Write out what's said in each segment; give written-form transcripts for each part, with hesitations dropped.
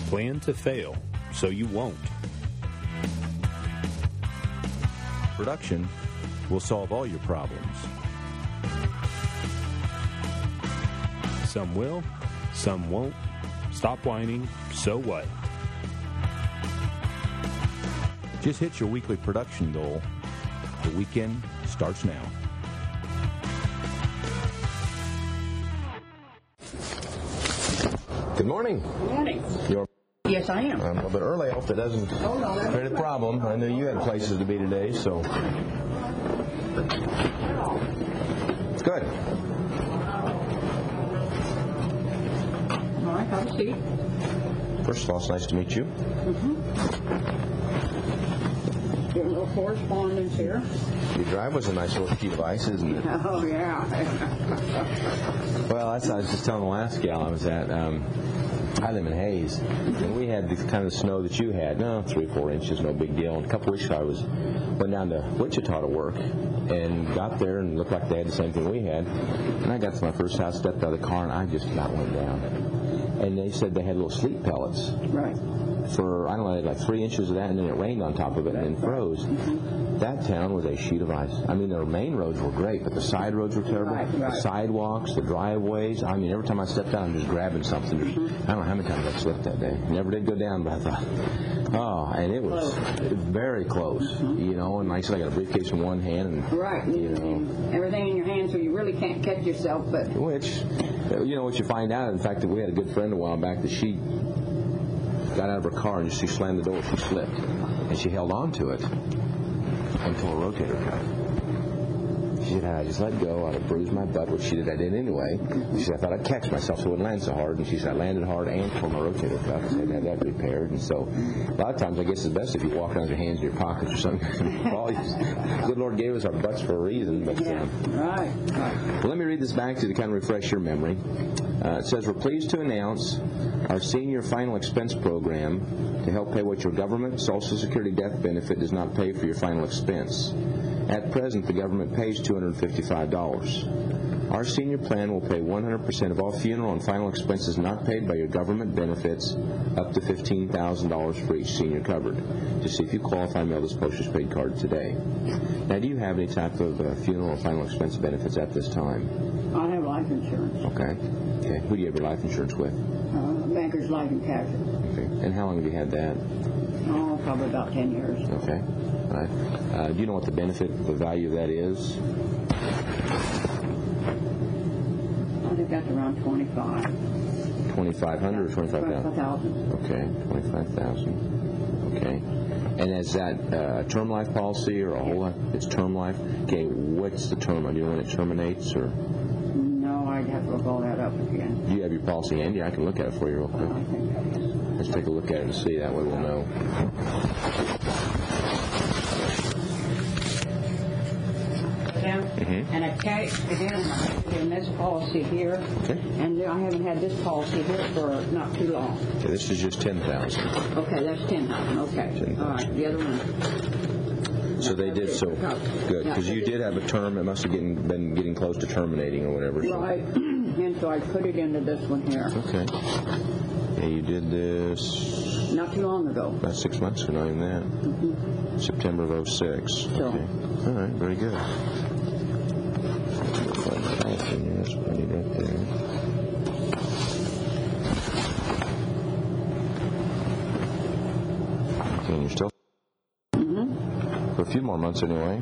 Plan to fail so you won't. Production will solve all your problems. Some will, some won't. Stop whining, so what? Just hit your weekly production goal. The weekend starts now. Good morning. Good morning. Yes, I am. I'm a little bit early. I hope that doesn't create a problem. I know you had places to be today, so. It's good. All right, have a seat. First of all, it's nice to meet you. Doing a little correspondence here. Your drive was a nice little device, isn't it? Oh, yeah. Well, that's I was just telling the last gal I was at. I live in Hayes, and we had the kind of snow that you had. 3 or 4 inches, no big deal. And a couple weeks ago, went down to Wichita to work, and got there and looked like they had the same thing we had. And I got to my first house, stepped out of the car, and I just about went down. And they said they had little sleet pellets. Right. For, I don't know, they had like 3 inches of that, and then it rained on top of it and then froze. That town was a sheet of ice. I mean, their main roads were great, but the side roads were terrible. Right. The sidewalks, the driveways. I mean, every time I stepped out, I'm just grabbing something. I don't know how many times I slipped that day. Never did go down, but I thought, and it was very close, you know. And like I said, I got a briefcase in one hand, and you know, everything in your hand, so you really can't catch yourself. But which, you know, what you find out, in fact, that we had a good friend a while back that she got out of her car and she slammed the door. She slipped, and she held on to it until a rotator cuff. She said, I just let go. I'd have bruised my butt, which I did anyway. She said, I thought I'd catch myself so it wouldn't land so hard. And she said, I landed hard and tore my rotator cuff. I said, I had that repaired. And so a lot of times I guess it's best if you walk around with your hands in your pockets or something. Good Lord gave us our butts for a reason. But, right. Well, let me read this back to you to kind of refresh your memory. It says, we're pleased to announce our senior final expense program to help pay what your government Social Security death benefit does not pay for your final expense. At present, the government pays $255. Our senior plan will pay 100% of all funeral and final expenses not paid by your government benefits, up to $15,000 for each senior covered. To see if you qualify, mail this postage paid card today. Now, do you have any type of funeral or final expense benefits at this time? I have life insurance. Okay. Who do you have your life insurance with? Bankers Life and Casualty. Okay. And how long have you had that? Oh, probably about 10 years. Okay. All right. Do you know what the value of that is? I think that's around 25. 2,500 or 25,000? 25,000. Okay, 25,000. Okay. And is that a term life policy or a whole life? It's term life. Okay. What's the term? Do you know when it terminates or? No, I'd have to look all that up again. Do you have your policy handy? I can look at it for you real quick. I think that is. Let's take a look at it and see. That way we'll know. And I carry it in this policy here, and I haven't had this policy here for not too long. Okay, this is just 10,000. Okay, that's 10,000. Okay, 10,000. all right. The other one. So they did so good because you did have a term. It must have been getting close to terminating or whatever. Right, and so I put it into this one here. Okay. Yeah, you did this not too long ago. About 6 months ago, not even that. September of 06. So. Okay. All right, very good. That's what I need right there. Okay, and you're still for a few more months anyway.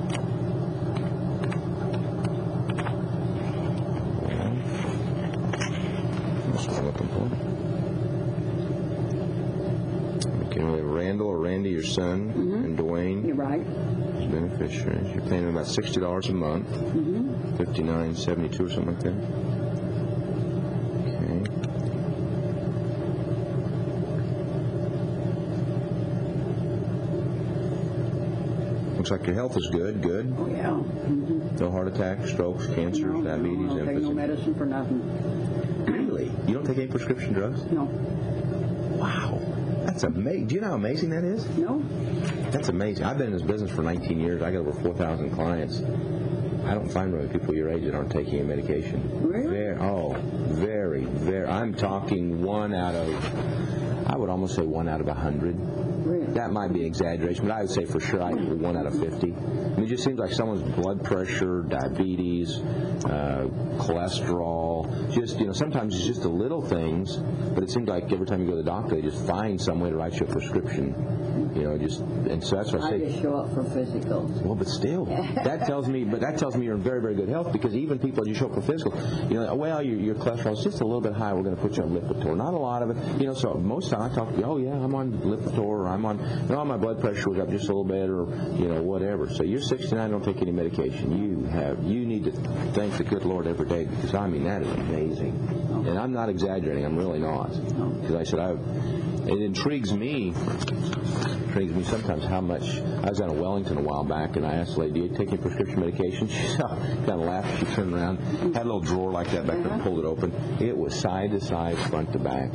That's what I'm looking for. Okay, we have Randall or Randy, your son, and Dwayne. You're right. As beneficiaries. You're paying about $60 a month. $59.72 or something like that. Okay. Looks like your health is good. Good. Oh yeah. No heart attacks, strokes, cancers, diabetes, I don't take no medicine for nothing. Really? You don't take any prescription drugs? No. Wow. That's amazing. Do you know how amazing that is? No. That's amazing. I've been in this business for 19 years. I got over 4,000 clients. I don't find really people your age that aren't taking a medication. Really? Very. I'm talking 1 out of I would almost say 1 out of 100. Really? That might be an exaggeration, but I would say for sure 1 out of 50. I mean, it just seems like someone's blood pressure, diabetes, cholesterol, just, sometimes it's just the little things, but it seems like every time you go to the doctor, they just find some way to write you a prescription. And so that's what I say. I just show up for physicals. Well, but still, that tells me you're in very, very good health, because even people, as you show up for physical, well, your cholesterol is just a little bit high, we're going to put you on Lipitor. Not a lot of it. So most of the time I talk to you, oh, yeah, I'm on Lipitor, or I'm on, my blood pressure was up just a little bit, or, whatever. So you're 69, don't take any medication. You need to thank the good Lord every day, because, that is amazing. And I'm not exaggerating. I'm really not. Because I said, it intrigues me sometimes how much. I was down in Wellington a while back, and I asked the lady, do you take any prescription medication? She kind of laughed. She turned around, had a little drawer like that back there, and pulled it open. It was side to side, front to back.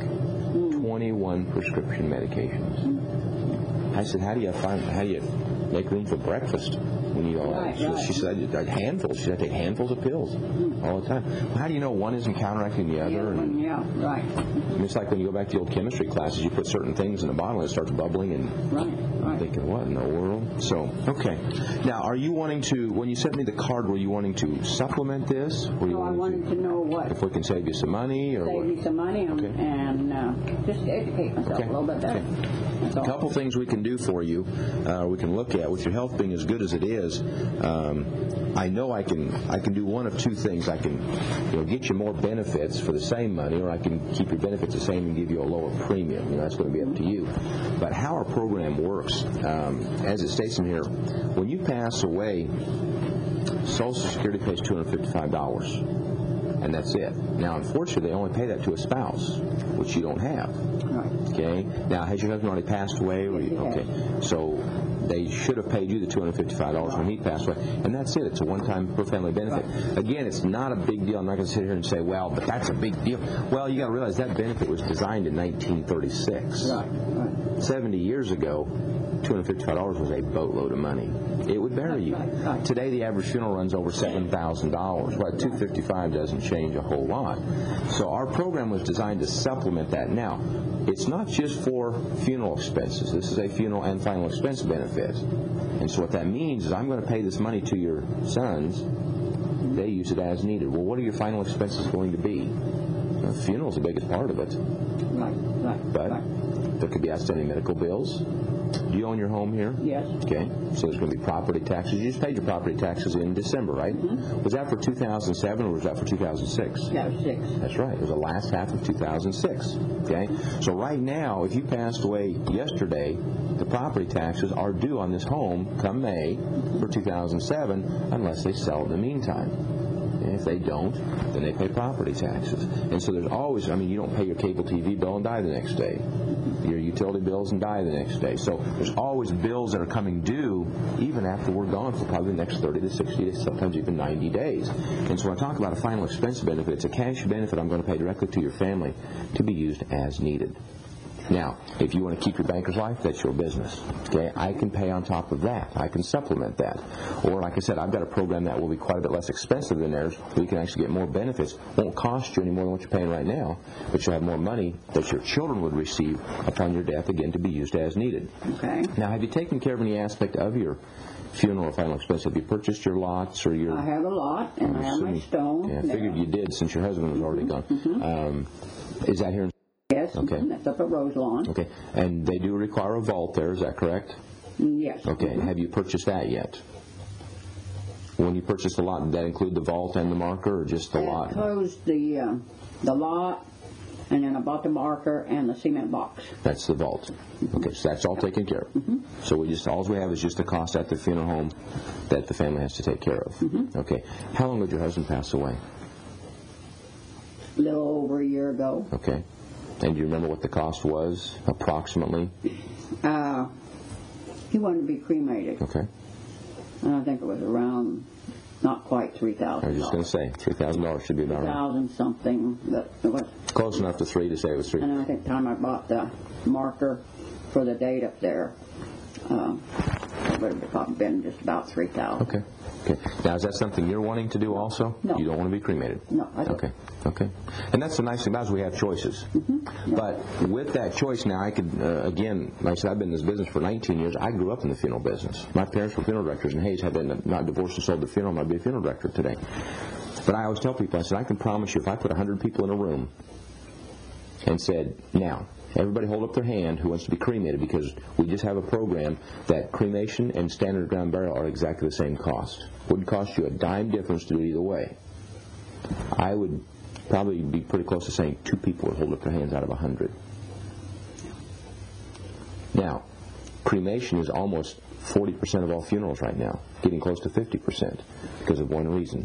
21 prescription medications. I said, how do you make room for breakfast when you eat all that? She said, handfuls. She said, I take handfuls of pills all the time. Well, how do you know one isn't counteracting the other? Yeah, right. It's like when you go back to the old chemistry classes, you put certain things in the bottle and it starts bubbling, and right. thinking, what in the world? So, okay. Now, are you wanting to, when you sent me the card, were you wanting to supplement this? I wanted to know what. If we can save you some money, or save me some money, and just educate myself a little bit better. A couple things we can do for you, we can look at. With your health being as good as it is, I know I can do one of two things. I can get you more benefits for the same money, or I can keep your benefits the same and give you a lower premium. That's going to be up to you. But how our program works, as it states in here, when you pass away, Social Security pays $255. And that's it. Now, unfortunately, they only pay that to a spouse, which you don't have. Right. Okay. Now, has your husband already passed away? Okay. So they should have paid you the $255 when he passed away, and that's it. It's a one-time per family benefit. Right. Again, it's not a big deal. I'm not going to sit here and say, well, but that's a big deal. Well, you got to realize that benefit was designed in 1936. Right. 70 years ago, $255 was a boatload of money. It would bury you. Right. Today, the average funeral runs over $7,000. Well, $255 doesn't change a whole lot. So our program was designed to supplement that. Now, it's not just for funeral expenses. This is a funeral and final expense benefit. And so what that means is I'm going to pay this money to your sons. They use it as needed. Well, what are your final expenses going to be? The funeral is the biggest part of it. Right. But there could be outstanding medical bills. Do you own your home here? Yes. Okay. So there's going to be property taxes. You just paid your property taxes in December, right? Mm-hmm. Was that for 2007 or was that for 2006? That was 6. That's right. It was the last half of 2006. Okay. So right now, if you passed away yesterday, the property taxes are due on this home come May for 2007 unless they sell in the meantime. And if they don't, then they pay property taxes. And so there's always, you don't pay your cable TV bill and die the next day. Your utility bills and die the next day. So there's always bills that are coming due even after we're gone for probably the next 30 to 60 days, sometimes even 90 days. And so when I talk about a final expense benefit, it's a cash benefit I'm going to pay directly to your family to be used as needed. Now, if you want to keep your banker's life, that's your business. Okay, I can pay on top of that. I can supplement that. Or, like I said, I've got a program that will be quite a bit less expensive than theirs. We can actually get more benefits. Won't cost you any more than what you're paying right now, but you'll have more money that your children would receive upon your death, again, to be used as needed. Okay. Now, have you taken care of any aspect of your funeral or final expense? Have you purchased your lots or your... I have a lot, and I have my stone. Yeah, I figured you did since your husband was already gone. Mm-hmm. Is that here in... Yes, okay. That's up at Roselawn. Okay, and they do require a vault there, is that correct? Yes. Okay, have you purchased that yet? When you purchased the lot, did that include the vault and the marker, or just the lot? I closed the lot, and then I bought the marker and the cement box. That's the vault. Okay, so that's all taken care of. Mm-hmm. So all we have is just the cost at the funeral home that the family has to take care of. Mm-hmm. Okay, how long did your husband pass away? A little over a year ago. Okay. And do you remember what the cost was, approximately? He wanted to be cremated. Okay. And I think it was around, not quite $3,000. I was just going to say, $3,000 should be about right. $3,000 something, but it was... Close enough to 3 to say it was 3. And I think the time I bought the marker for the date up there, it would have probably been just about $3,000. Okay. Okay. Now, is that something you're wanting to do also? No. You don't want to be cremated? No, I don't. Okay. Okay. And that's the nice thing about it is we have choices. Mm-hmm. But with that choice now, I could, again, like I said, I've been in this business for 19 years. I grew up in the funeral business. My parents were funeral directors in Hayes. Had they not divorced and sold the funeral, I'd be a funeral director today. But I always tell people, I said, I can promise you if I put 100 people in a room and said, now, everybody hold up their hand who wants to be cremated, because we just have a program that cremation and standard ground burial are exactly the same cost. Wouldn't cost you a dime difference to do it either way. I would probably be pretty close to saying 2 people would hold up their hands out of 100. Now, cremation is almost 40% of all funerals right now, getting close to 50% because of one reason.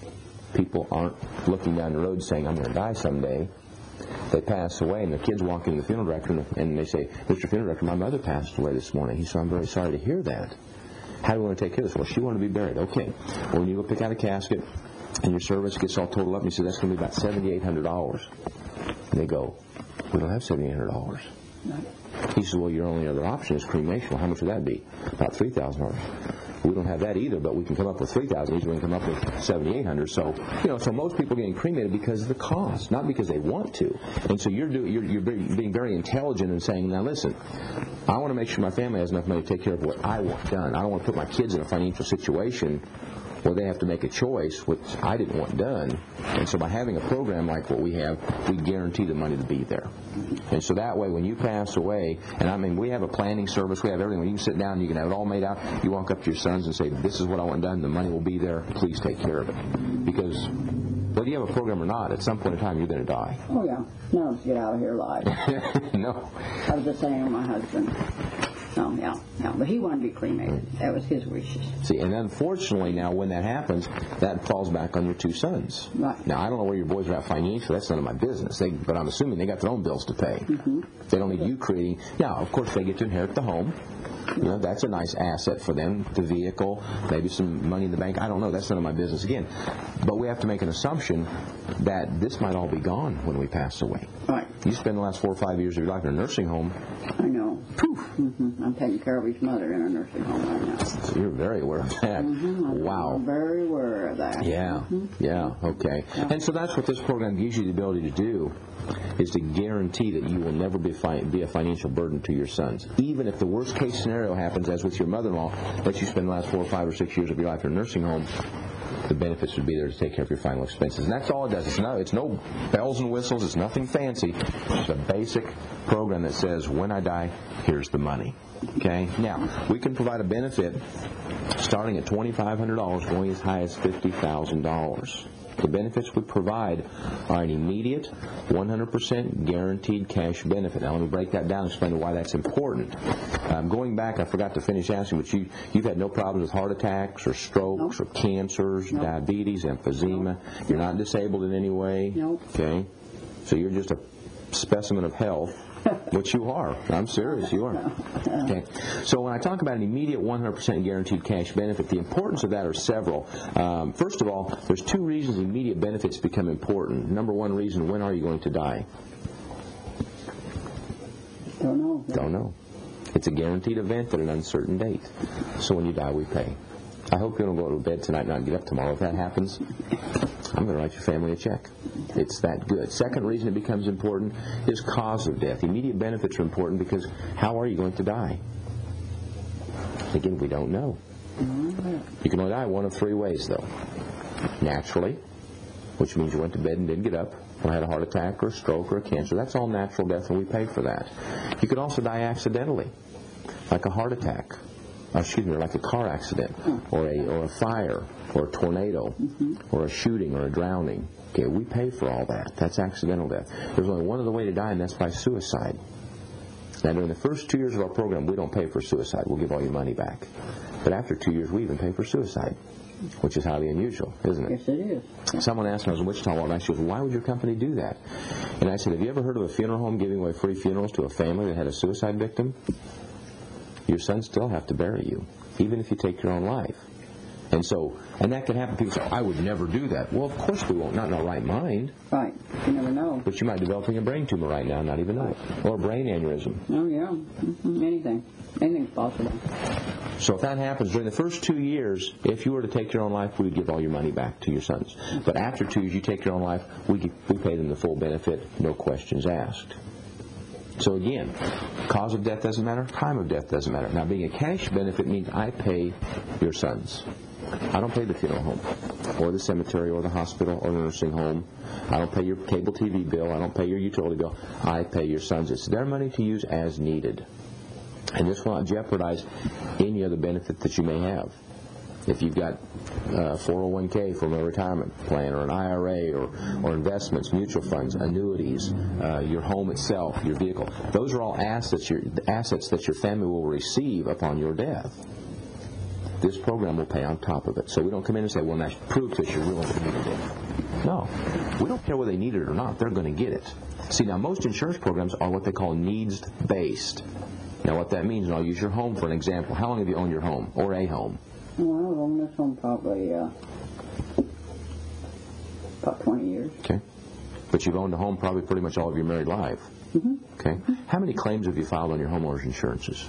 People aren't looking down the road saying, I'm going to die someday. They pass away, and the kids walk in the funeral director, and they say, Mr. Funeral Director, my mother passed away this morning. He said, I'm very sorry to hear that. How do you want to take care of this? Well, she wanted to be buried. Okay. Well, when you go pick out a casket, and your service gets all totaled up, and you say, that's going to be about $7,800. And they go, we don't have $7,800. No. He says, well, your only other option is cremation. Well, how much would that be? About $3,000. We don't have that either, but we can come up with $3,000. Easily we can come up with $7,800. So, so most people are getting cremated because of the cost, not because they want to. And so you're being very intelligent and saying, now listen, I want to make sure my family has enough money to take care of what I want done. I don't want to put my kids in a financial situation where they have to make a choice, which I didn't want done. And so by having a program like what we have, we guarantee the money to be there. And so that way, when you pass away, and I mean, we have a planning service, we have everything. When you can sit down, you can have it all made out. You walk up to your sons and say, this is what I want done, the money will be there, please take care of it. Because whether you have a program or not, at some point in time, you're going to die. Oh, yeah. None of us get out of here alive. No. I was just saying to my husband. No, yeah. But he wanted to be cremated. That was his wishes. See, and unfortunately now when that happens, that falls back on your 2 sons. Right. Now, I don't know where your boys are at financially. That's none of my business. But I'm assuming they got their own bills to pay. Mm-hmm. They don't need you creating. Now, of course, they get to inherit the home. That's a nice asset for them, the vehicle, maybe some money in the bank. I don't know. That's none of my business again. But we have to make an assumption that this might all be gone when we pass away. Right. You spend the last 4 or 5 years of your life in a nursing home. I know. Poof. Mm-hmm. I'm taking care of his mother in a nursing home right now. So you're very aware of that. Mm-hmm. Wow. I'm very aware of that. Yeah. Mm-hmm. Yeah. Okay. Yeah. And so that's what this program gives you the ability to do, is to guarantee that you will never be a financial burden to your sons. Even if the worst case scenario happens, as with your mother-in-law, that you spend the last 4 or 5 or 6 years of your life in a nursing home, the benefits would be there to take care of your final expenses. And that's all it does. It's no bells and whistles. It's nothing fancy. It's a basic program that says, when I die, here's the money. Okay? Now, we can provide a benefit starting at $2,500, going as high as $50,000. The benefits we provide are an immediate, 100% guaranteed cash benefit. Now, let me break that down and explain why that's important. Going back, I forgot to finish asking, but you've had no problems with heart attacks or strokes or cancers, diabetes, emphysema. You're not disabled in any way? No. Okay. So you're just a specimen of health. Which you are. I'm serious, you are. Okay. So when I talk about an immediate 100% guaranteed cash benefit, the importance of that are several. First of all, there's 2 reasons immediate benefits become important. Number 1 reason, when are you going to die? Don't know. Don't know. It's a guaranteed event at an uncertain date. So when you die, we pay. I hope you don't go to bed tonight and not get up tomorrow. If that happens, I'm going to write your family a check. It's that good. Second reason it becomes important is cause of death. Immediate benefits are important because how are you going to die? Again, we don't know. You can only die one of 3 ways, though. Naturally, which means you went to bed and didn't get up, or had a heart attack or a stroke or a cancer. That's all natural death, and we pay for that. You could also die accidentally, like a heart attack. Like a car accident, or a fire, or a tornado, or a shooting, or a drowning. Okay, we pay for all that. That's accidental death. There's only one other way to die, and that's by suicide. Now, during the first 2 years of our program, we don't pay for suicide. We'll give all your money back. But after 2 years, we even pay for suicide, which is highly unusual, isn't it? Yes, it is. Someone asked me, I was in Wichita, and she goes, why would your company do that? And I said, have you ever heard of a funeral home giving away free funerals to a family that had a suicide victim? Your sons still have to bury you, even if you take your own life. And that can happen. People say, I would never do that. Well, of course we won't. Not in our right mind. Right. You never know. But you might be developing a brain tumor right now and not even know it. Or a brain aneurysm. Oh, yeah. Anything. Anything's possible. So if that happens, during the first 2 years, if you were to take your own life, we would give all your money back to your sons. But after 2 years, you take your own life, we pay them the full benefit, no questions asked. So again, cause of death doesn't matter, time of death doesn't matter. Now, being a cash benefit means I pay your sons. I don't pay the funeral home, or the cemetery, or the hospital, or the nursing home. I don't pay your cable TV bill. I don't pay your utility bill. I pay your sons. It's their money to use as needed. And this will not jeopardize any other benefit that you may have. If you've got 401k from a retirement plan, or an IRA, or investments, mutual funds, annuities, your home itself, your vehicle, those are all assets that your family will receive upon your death. This program will pay on top of it. So we don't come in and say, well, that's proof that you're willing to need it. No. We don't care whether they need it or not. They're going to get it. See, now most insurance programs are what they call needs-based. Now what that means, and I'll use your home for an example. How long have you owned your home, or a home? Well, I've owned this home probably about 20 years. Okay. But you've owned a home probably pretty much all of your married life. Mm-hmm. Okay. How many claims have you filed on your homeowner's insurances?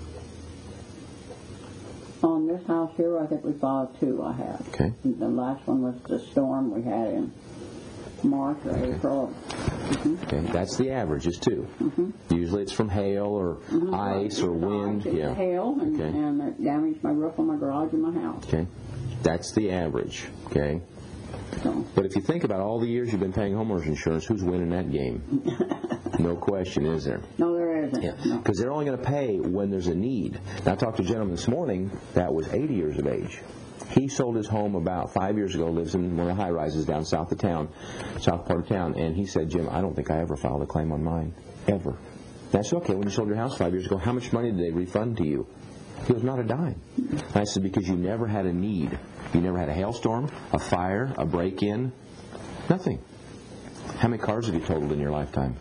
On this house here, I think we filed 2 I have. Okay. The last one was the storm we had in March or April. Mm-hmm. Okay. That's the average, is 2. Mm-hmm. Usually it's from hail or ice or wind. It's yeah. hail, and it damaged my roof on my garage and my house. Okay. That's the average. Okay. So. But if you think about all the years you've been paying homeowners insurance, who's winning that game? No question, is there? No, there isn't. Yeah. Because they're only going to pay when there's a need. Now, I talked to a gentleman this morning that was 80 years of age. He sold his home about 5 years ago, lives in one of the high-rises down south part of town, and he said, Jim, I don't think I ever filed a claim on mine, ever. That's okay. When you sold your house 5 years ago, how much money did they refund to you? He goes, not a dime. And I said, because you never had a need. You never had a hailstorm, a fire, a break-in, nothing. How many cars have you totaled in your lifetime?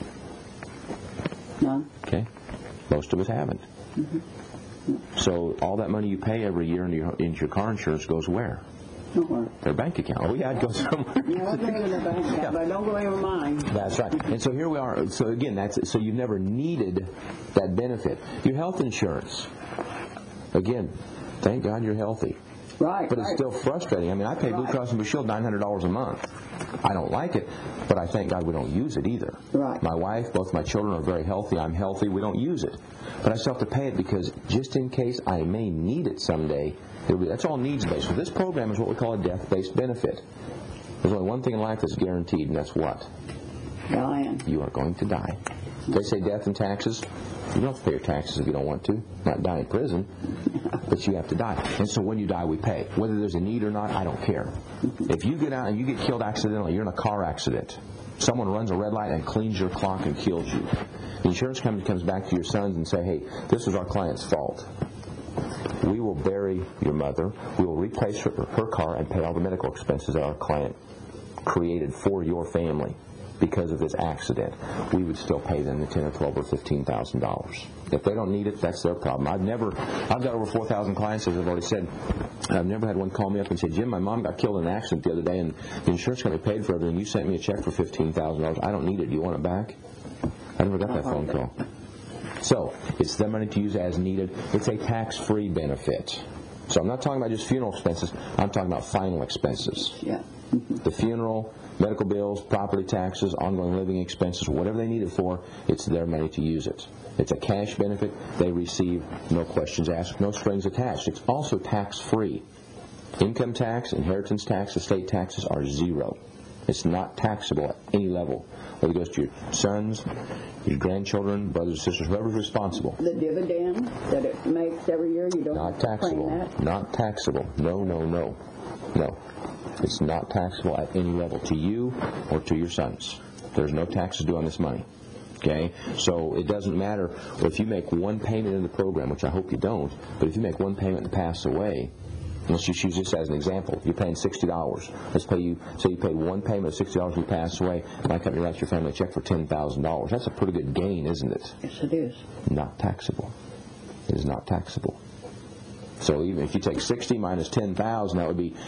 None. Okay. Most of us haven't. Mm-hmm. So all that money you pay every year into your car insurance goes where? Nowhere. Their bank account. Oh, yeah, it goes somewhere. Yeah, it goes in their bank account, but don't go over mine. That's right. And so here we are. So again, so you've never needed that benefit. Your health insurance. Again, thank God you're healthy. Right. But it's still frustrating. I mean, I pay Blue Cross and Blue Shield $900 a month. I don't like it, but I thank God we don't use it either. Right. My wife, both my children are very healthy. I'm healthy. We don't use it. But I still have to pay it because just in case I may need it someday, that's all needs-based. So this program is what we call a death-based benefit. There's only one thing in life that's guaranteed, and that's what? Dying. You are going to die. They say death and taxes. You don't have to pay your taxes if you don't want to. Not die in prison, but you have to die. And so when you die, we pay. Whether there's a need or not, I don't care. If you get out and you get killed accidentally, you're in a car accident. Someone runs a red light and cleans your clock and kills you. The insurance company comes back to your sons and say, hey, this was our client's fault. We will bury your mother. We will replace her car and pay all the medical expenses that our client created for your family. Because of this accident, we would still pay them the $10,000 or $12,000 or $15,000. If they don't need it, that's their problem. I've got over 4,000 clients, as I've already said. I've never had one call me up and say, Jim, my mom got killed in an accident the other day, and the insurance company paid for everything. You sent me a check for $15,000. I don't need it. Do you want it back? I never got that phone call. So it's their money to use as needed. It's a tax-free benefit. So I'm not talking about just funeral expenses. I'm talking about final expenses. Yeah. The funeral, medical bills, property taxes, ongoing living expenses, whatever they need it for, it's their money to use it. It's a cash benefit. They receive, no questions asked, no strings attached. It's also tax-free. Income tax, inheritance tax, estate taxes are zero. It's not taxable at any level. Whether it goes to your sons, your grandchildren, brothers, sisters, whoever's responsible. The dividend that it makes every year, you don't Not have to taxable. claim that? Not taxable. No. It's not taxable at any level to you or to your sons. There's no taxes due on this money. Okay? So it doesn't matter if you make one payment in the program, which I hope you don't, but if you make one payment and pass away, let's just use this as an example. You're paying $60. Say you paid one payment of $60 and you pass away, my company writes your family a check for $10,000. That's a pretty good gain, isn't it? Yes, it is. Not taxable. It is not taxable. So even if you take 60 minus 10,000, that would be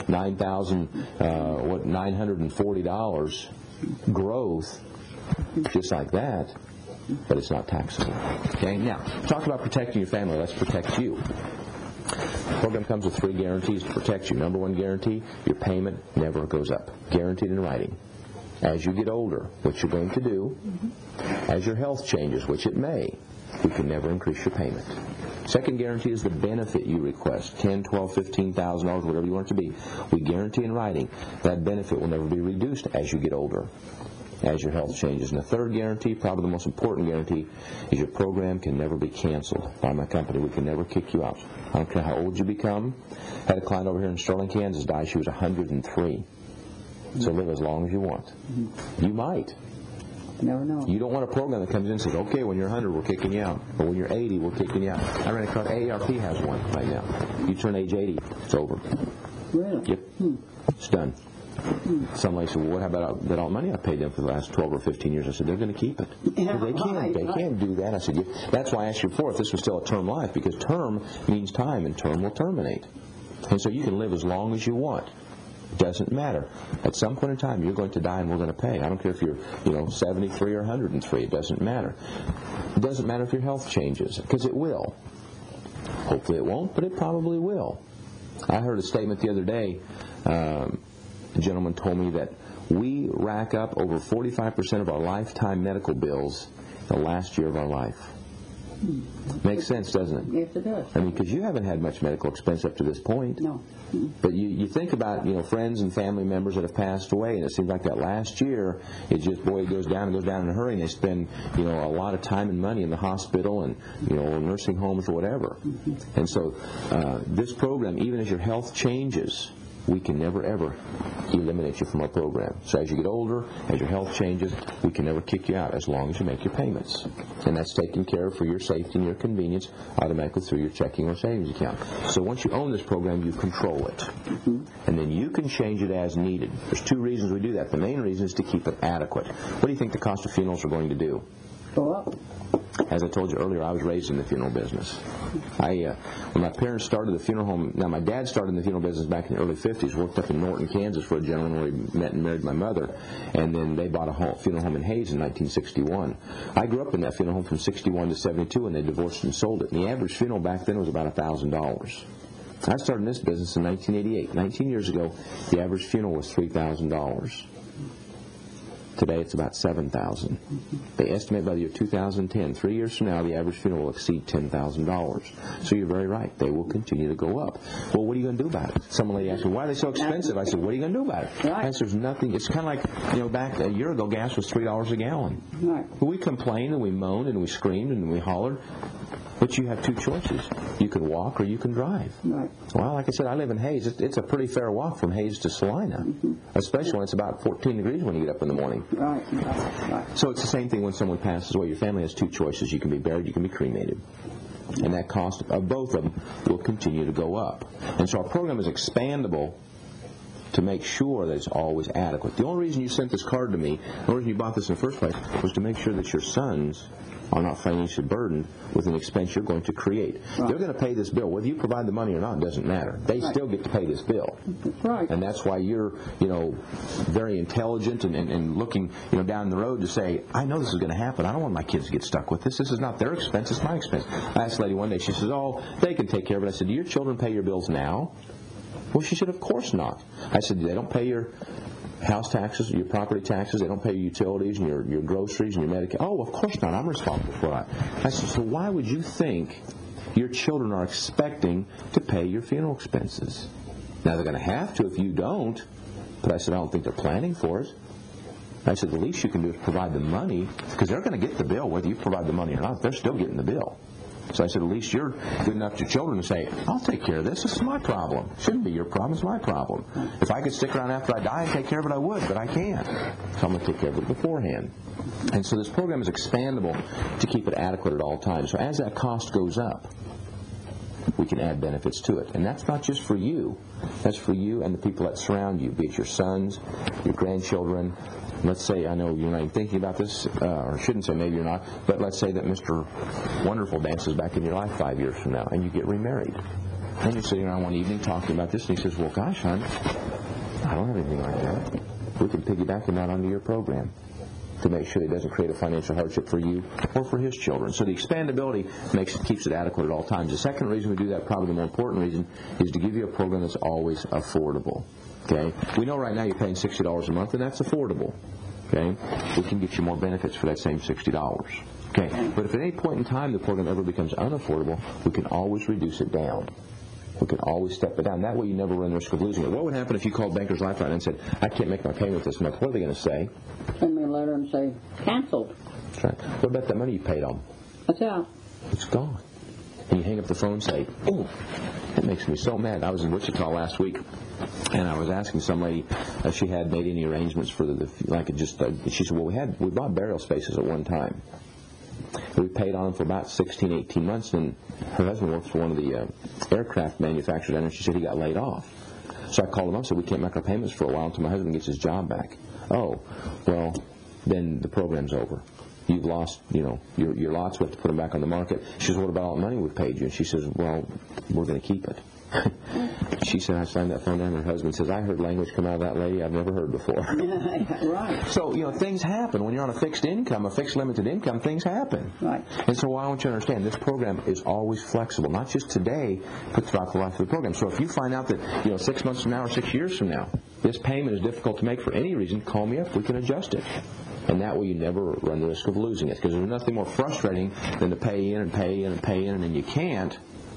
$940 growth, just like that. But it's not taxable. Okay. Now, talk about protecting your family. Let's protect you. The program comes with 3 guarantees to protect you. Number 1 guarantee: your payment never goes up. Guaranteed in writing. As you get older, what you're going to do, as your health changes, which it may, we can never increase your payment. Second guarantee is the benefit you request, $10,000, $12,000, $15,000, whatever you want it to be. We guarantee in writing that benefit will never be reduced as you get older, as your health changes. And the third guarantee, probably the most important guarantee, is your program can never be canceled by my company. We can never kick you out. I don't care how old you become. I had a client over here in Sterling, Kansas, die. She was 103. So live as long as you want. You might. Never know. You don't want a program that comes in and says, okay, when you're 100, we're kicking you out. Or when you're 80, we're kicking you out. I ran across, AARP has one right now. You turn age 80, it's over. Really? Yep. It's done. Some lady said, well, what about that all the money I paid them for the last 12 or 15 years? I said, they're going to keep it. Yeah, They can't do that. I said, that's why I asked you before if this was still a term life, because term means time, and term will terminate. And so you can live as long as you want. Doesn't matter. At some point in time, you're going to die, and we're going to pay. I don't care if you're, 73 or 103. It doesn't matter. It doesn't matter if your health changes, because it will. Hopefully it won't, but it probably will. I heard a statement the other day. A gentleman told me that we rack up over 45% of our lifetime medical bills the last year of our life. Makes sense, doesn't it? Yes, it does. I mean, because you haven't had much medical expense up to this point. No. But you think about, friends and family members that have passed away, and it seems like that last year, it just, boy, it goes down in a hurry, and they spend, a lot of time and money in the hospital and, nursing homes or whatever. And so this program, even as your health changes, we can never, ever eliminate you from our program. So as you get older, as your health changes, we can never kick you out as long as you make your payments. And that's taken care of for your safety and your convenience automatically through your checking or savings account. So once you own this program, you control it. And then you can change it as needed. There's 2 reasons we do that. The main reason is to keep it adequate. What do you think the cost of funerals are going to do? Go up. As I told you earlier, I was raised in the funeral business. When my parents started the funeral home, now my dad started in the funeral business back in the early 50s, worked up in Norton, Kansas for a gentleman where he met and married my mother, and then they bought a funeral home in Hayes in 1961. I grew up in that funeral home from 61 to 72, and they divorced and sold it. And the average funeral back then was about $1,000. I started in this business in 1988. 19 years ago, the average funeral was $3,000. Today it's about $7,000. They estimate by the year 2010, 3 years from now, the average funeral will exceed $10,000. So you're very right. They will continue to go up. Well, what are you going to do about it? Some lady asked me, why are they so expensive? I said, what are you going to do about it? Right. I said, there's nothing. It's kind of like, back a year ago, gas was $3 a gallon. Right. We complained and we moaned and we screamed and we hollered. But you have 2 choices. You can walk or you can drive. Right. Well, like I said, I live in Hayes. It's a pretty fair walk from Hayes to Salina, especially when it's about 14 degrees when you get up in the morning. Right. So it's the same thing when someone passes away. Your family has 2 choices. You can be buried, you can be cremated. And that cost of both of them will continue to go up. And so our program is expandable to make sure that it's always adequate. The only reason you sent this card to me, the only reason you bought this in the first place, was to make sure that your sons are not financially burdened with an expense you're going to create. Right. They're going to pay this bill. Whether you provide the money or not doesn't matter. They still get to pay this bill. Right. And that's why you're, very intelligent and looking, down the road to say, I know this is going to happen. I don't want my kids to get stuck with this. This is not their expense. It's my expense. I asked a lady one day, she says, oh, they can take care of it. I said, do your children pay your bills now? Well, she said, of course not. I said, they don't pay your house taxes, your property taxes, they don't pay your utilities and your groceries and your Medicaid. Oh, of course not. I'm responsible for that. I said, so why would you think your children are expecting to pay your funeral expenses? Now, they're going to have to if you don't, but I said, I don't think they're planning for it. I said, the least you can do is provide the money, because they're going to get the bill whether you provide the money or not. They're still getting the bill. So I said, at least you're good enough to your children to say, I'll take care of this. This is my problem. It shouldn't be your problem. It's my problem. If I could stick around after I die and take care of it, I would, but I can't. So I'm going to take care of it beforehand. And so this program is expandable to keep it adequate at all times. So as that cost goes up, we can add benefits to it. And that's not just for you. That's for you and the people that surround you, be it your sons, your grandchildren. Let's say, I know you're not even thinking about this, or shouldn't say maybe you're not, but let's say that Mr. Wonderful dances back in your life 5 years from now and you get remarried. And you're sitting around one evening talking about this, and he says, well, gosh, hon, I don't have anything like that. We can piggyback him out onto your program to make sure it doesn't create a financial hardship for you or for his children. So the expandability keeps it adequate at all times. The second reason we do that, probably the more important reason, is to give you a program that's always affordable. Okay? We know right now you're paying $60 a month, and that's affordable. Okay? We can get you more benefits for that same $60. Okay? But if at any point in time the program ever becomes unaffordable, we can always reduce it down. We can always step it down. That way you never run the risk of losing it. What would happen if you called Bankers Life right now and said, I can't make my payment this month? What are they going to say? Send me a letter and say, canceled. That's right. What about that money you paid on? That's out. It's gone. And you hang up the phone and say, oh, that makes me so mad. I was in Wichita last week, and I was asking some lady if she had made any arrangements for she said, well, we bought burial spaces at one time. We paid on them for about 16, 18 months, and her husband works for one of the aircraft manufacturers, and she said he got laid off. So I called him up and said, we can't make our payments for a while until my husband gets his job back. Oh, well, then the program's over. You've lost, your lots. We have to put them back on the market. She says, what about all the money we paid you? And she says, well, we're going to keep it. She said, I slammed that phone down, and her husband says, I heard language come out of that lady I've never heard before. Right. So, things happen. When you're on a fixed income, a fixed limited income, things happen. Right. And so I want you to understand, this program is always flexible, not just today, but throughout the life of the program. So if you find out that, 6 months from now or 6 years from now, this payment is difficult to make for any reason, call me up. We can adjust it. And that way you never run the risk of losing it, because there's nothing more frustrating than to pay in and pay in and pay in, and then you can't.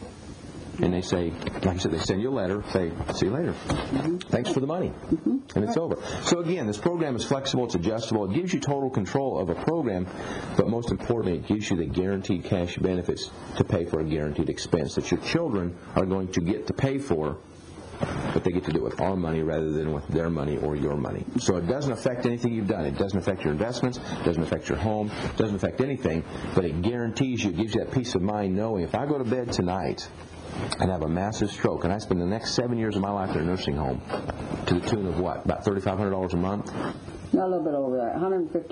And they say, like I said, they send you a letter, say, see you later. Mm-hmm. Thanks for the money. Mm-hmm. And it's over. So again, this program is flexible, it's adjustable, it gives you total control of a program, but most importantly, it gives you the guaranteed cash benefits to pay for a guaranteed expense that your children are going to get to pay for, but they get to do it with our money rather than with their money or your money. So it doesn't affect anything you've done. It doesn't affect your investments, it doesn't affect your home, it doesn't affect anything, but it guarantees you, it gives you that peace of mind knowing if I go to bed tonight and have a massive stroke, and I spend the next 7 years of my life in a nursing home to the tune of what, about $3,500 a month? No, a little bit over that,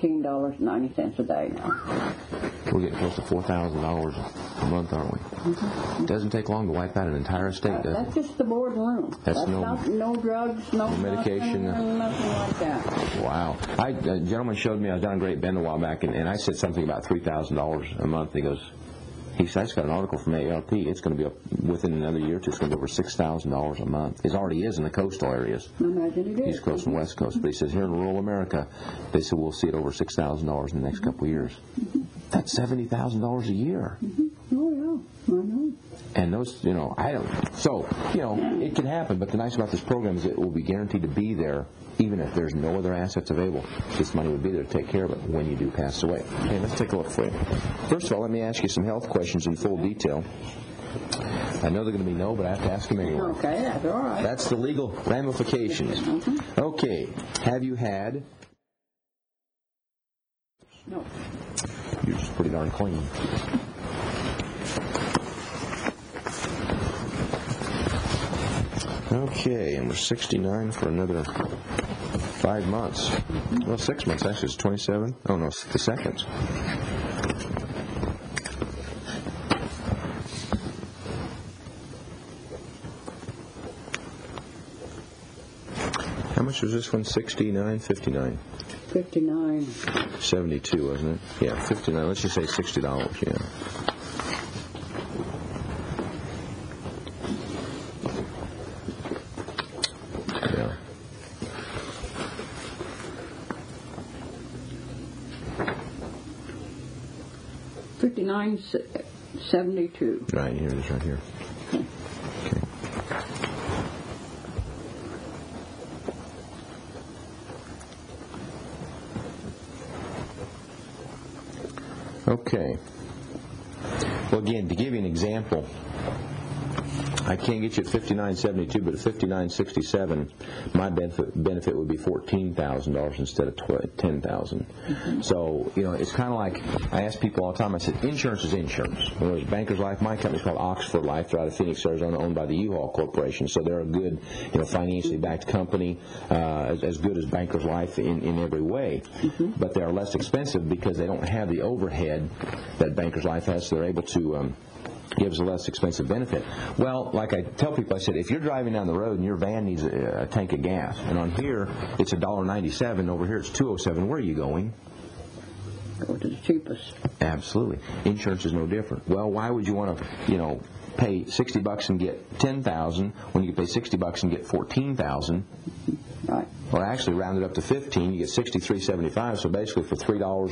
$115.90 a day now. We're getting close to $4,000 a month, aren't we? Mm-hmm. It doesn't take long to wipe out an entire estate, does it? That's just the board and room. That's no drugs, no medication, nothing like that. Wow. A gentleman showed me, I was down in Great Bend a while back, and I said something about $3,000 a month. He said, I just got an article from AARP. It's going to be up within another year or two. It's going to be over $6,000 a month. It already is in the coastal areas. I imagine it is. East Coast and West Coast. But he says here in rural America, they said we'll see it over $6,000 in the next couple of years. Mm-hmm. That's $70,000 a year. Mm-hmm. Oh, yeah. I know. And those, I don't. So, it can happen. But the nice about this program is it will be guaranteed to be there even if there's no other assets available. This money would be there to take care of it when you do pass away. Okay, let's take a look for you. First of all, let me ask you some health questions in full detail. I know they're going to be no, but I have to ask them anyway. Okay, that's all right. That's the legal ramifications. Mm-hmm. Okay, have you had... No. You're just pretty darn clean. Okay, and we're 69 for another 5 months. Well, 6 months, actually. It's 27. Oh, no, it's the second. How much was this one? 69, 59? 59. 72, wasn't it? Yeah, 59. Let's just say $60, yeah. $59.72. Right, here it is right here. Okay. Well, again, to give you an example, I can't get you at $59.72, but at $59.67, my benefit would be $14,000 instead of $10,000. Mm-hmm. So, it's kind of like I ask people all the time. I said, insurance is insurance. When it was Bankers Life, my company's called Oxford Life. They're out of Phoenix, Arizona, owned by the U-Haul Corporation. So they're a good, financially backed company, as good as Bankers Life in every way. Mm-hmm. But they are less expensive because they don't have the overhead that Bankers Life has. So they're able to gives a less expensive benefit. Well, like I tell people, I said, if you're driving down the road and your van needs a tank of gas, and on here it's $1.97, over here it's $2.07, where are you going? Go to the cheapest. Absolutely. Insurance is no different. Well, why would you want to, pay $60 and get $10,000 when you can pay $60 and get $14,000? Right. Well, actually, round it up to 15, you get $63.75. So basically, for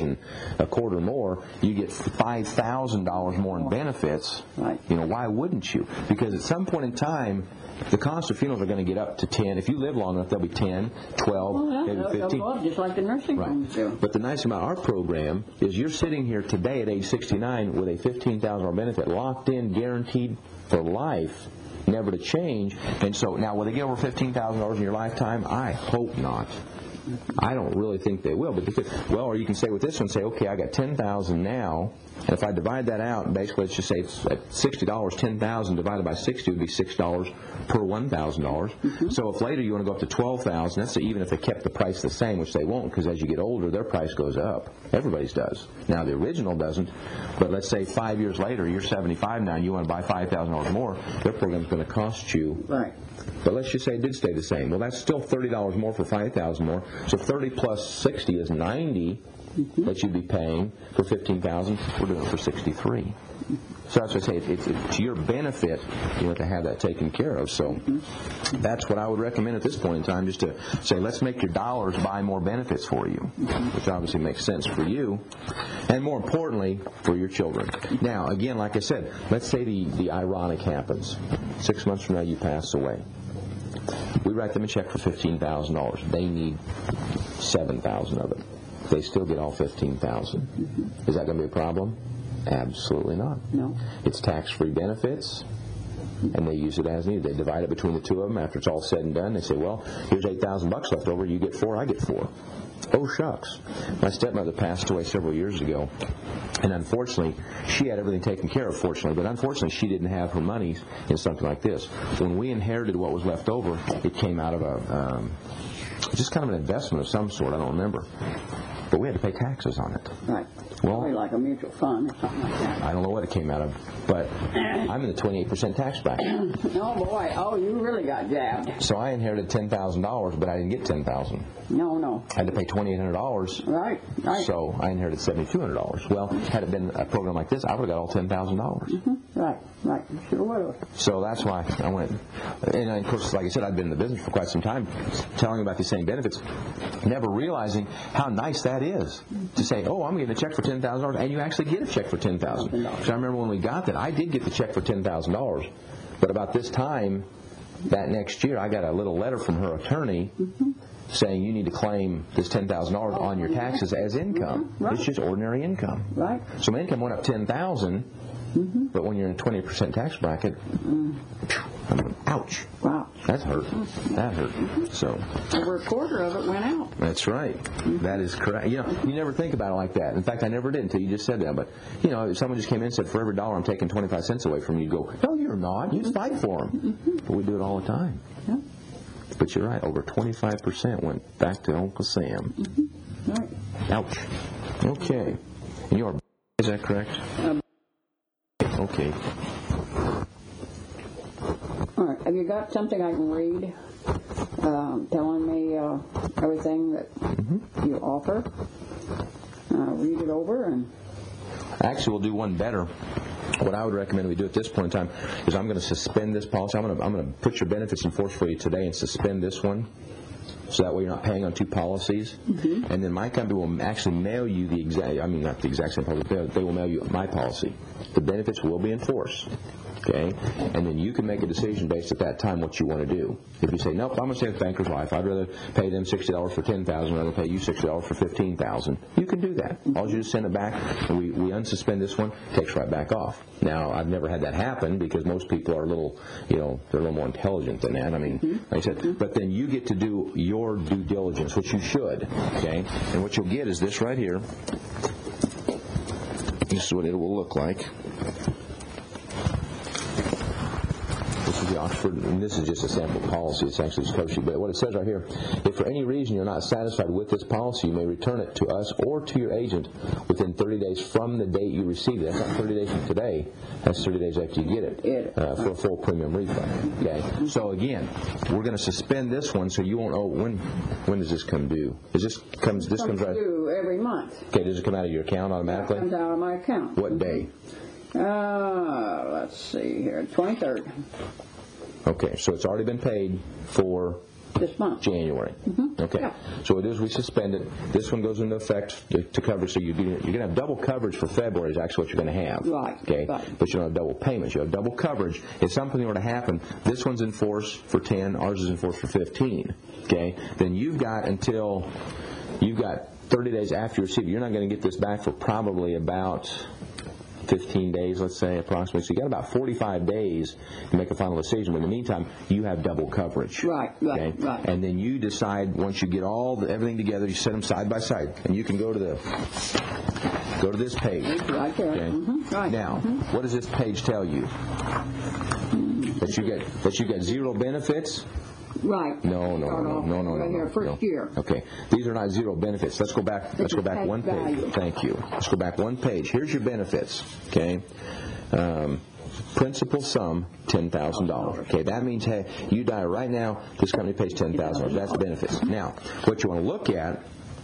$3.25 more, you get $5,000 more in benefits. Right. Why wouldn't you? Because at some point in time, the cost of funerals are going to get up to 10. If you live long enough, they'll be 10, 12, maybe 15. They'll go up just like the nursing homes do. But the nice thing about our program is you're sitting here today at age 69 with a $15,000 benefit locked in, guaranteed for life, never to change. And so now, will they get over $15,000 in your lifetime? I hope not. I don't really think they will. But or you can say with this one, say, okay, I got $10,000 now, and if I divide that out, basically let's just say it's at $60, $10,000 divided by 60 would be $6 per $1,000. So if later you want to go up to $12,000, that's even if they kept the price the same, which they won't, because as you get older, their price goes up. Everybody's does. Now the original doesn't, but let's say 5 years later, you're 75 now, and you want to buy $5,000 more, their program's going to cost you. Right. But let's just say it did stay the same. Well, that's still $30 more for $5,000 more. So 30 plus 60 is 90 that you'd be paying for $15,000. We're doing it for 63. So that's what I say. It's to your benefit, to have that taken care of. So that's what I would recommend at this point in time, just to say, let's make your dollars buy more benefits for you, which obviously makes sense for you, and more importantly, for your children. Now, again, like I said, let's say the ironic happens. 6 months from now, you pass away. We write them a check for $15,000. They need $7,000 of it. They still get all $15,000. Is that going to be a problem? Absolutely not. No. It's tax-free benefits, and they use it as needed. They divide it between the two of them. After it's all said and done, they say, well, here's $8,000 left over. You get 4, I get 4. Oh, shucks. My stepmother passed away several years ago, and unfortunately, she had everything taken care of, fortunately, but unfortunately, she didn't have her money in something like this. When we inherited what was left over, it came out of just kind of an investment of some sort. I don't remember. But we had to pay taxes on it. Right. Well, probably like a mutual fund or something like that. I don't know what it came out of, but I'm in the 28% tax bracket. Oh, boy. Oh, you really got jabbed. So I inherited $10,000, but I didn't get $10,000. No. I had to pay $2,800. Right. So I inherited $7,200. Well, had it been a program like this, I would have got all $10,000. Right. Sure would have. So that's why I went. And of course, like I said, I've been in the business for quite some time, telling about these same benefits, never realizing how nice that is to say, oh, I'm getting a check for $10,000, and you actually get a check for $10,000. So I remember when we got that, I did get the check for $10,000, but about this time that next year, I got a little letter from her attorney saying you need to claim this $10,000 on your taxes as income. Right. It's just ordinary income. Right. So my income went up $10,000, but when you're in a 20% tax bracket, ouch. Wow. That hurt. That hurt. So over a quarter of it went out. That's right. That is correct. You never think about it like that. In fact, I never did until you just said that. But, if someone just came in and said, for every dollar I'm taking 25 cents away from you, you'd go, no, you're not. You'd fight for them. But we do it all the time. Yeah. But you're right. Over 25% went back to Uncle Sam. Right. Ouch. Okay. And you're, is that correct? Okay. All right. Have you got something I can read telling me everything that you offer? Read it over and... Actually, we'll do one better. What I would recommend we do at this point in time is I'm going to suspend this policy. I'm going to put your benefits in force for you today and suspend this one. So that way you're not paying on two policies. And then my company will actually mail you the exact, not the exact same policy, they will mail you my policy. The benefits will be in force. Okay? And then you can make a decision based at that time what you want to do. If you say, nope, I'm going to stay with Bankers Life. I'd rather pay them $60 for $10,000 rather than pay you $60 for $15,000. You can do that. All you just send it back, and we unsuspend this one, it takes right back off. Now, I've never had that happen because most people are a little, they're a little more intelligent than that. Like I said, but then you get to do your due diligence, which you should. Okay? And what you'll get is this right here. This is what it will look like. This is the Oxford, and this is just a sample policy. It's actually just cover sheet. But what it says right here, if for any reason you're not satisfied with this policy, you may return it to us or to your agent within 30 days from the date you receive it. That's not 30 days from today. That's 30 days after you get it for a full premium refund. Okay. So again, we're going to suspend this one, so you won't owe. When does this come due? This comes right due every month. Okay. Does it come out of your account automatically? It comes out of my account. What day? Let's see here, 23rd. Okay, so it's already been paid for this month. January. Okay. Yeah. So what it is, we suspend it. This one goes into effect to cover, so you're going to have double coverage for February is actually what you're going to have. Right. Okay. Right. But you don't have double payments. You have double coverage. If something were to happen, this one's in force for 10, ours is in force for 15. Okay. Then you've got 30 days after you receive it. You're not going to get this back for probably about 15 days, let's say, approximately. So you got about 45 days to make a final decision. But in the meantime, you have double coverage. Right. Okay? And then you decide, once you get everything together, you set them side by side, and you can go to this page. Right there. Okay? Right. Now, what does this page tell you? That you get zero benefits? Right. No. Right here, first year. Okay. These are not zero benefits. Let's go back one page. Value. Thank you. Let's go back one page. Here's your benefits. Okay. Principal sum $10,000. Okay. That means, hey, you die right now, this company pays $10,000. That's benefits. Now, what you want to look at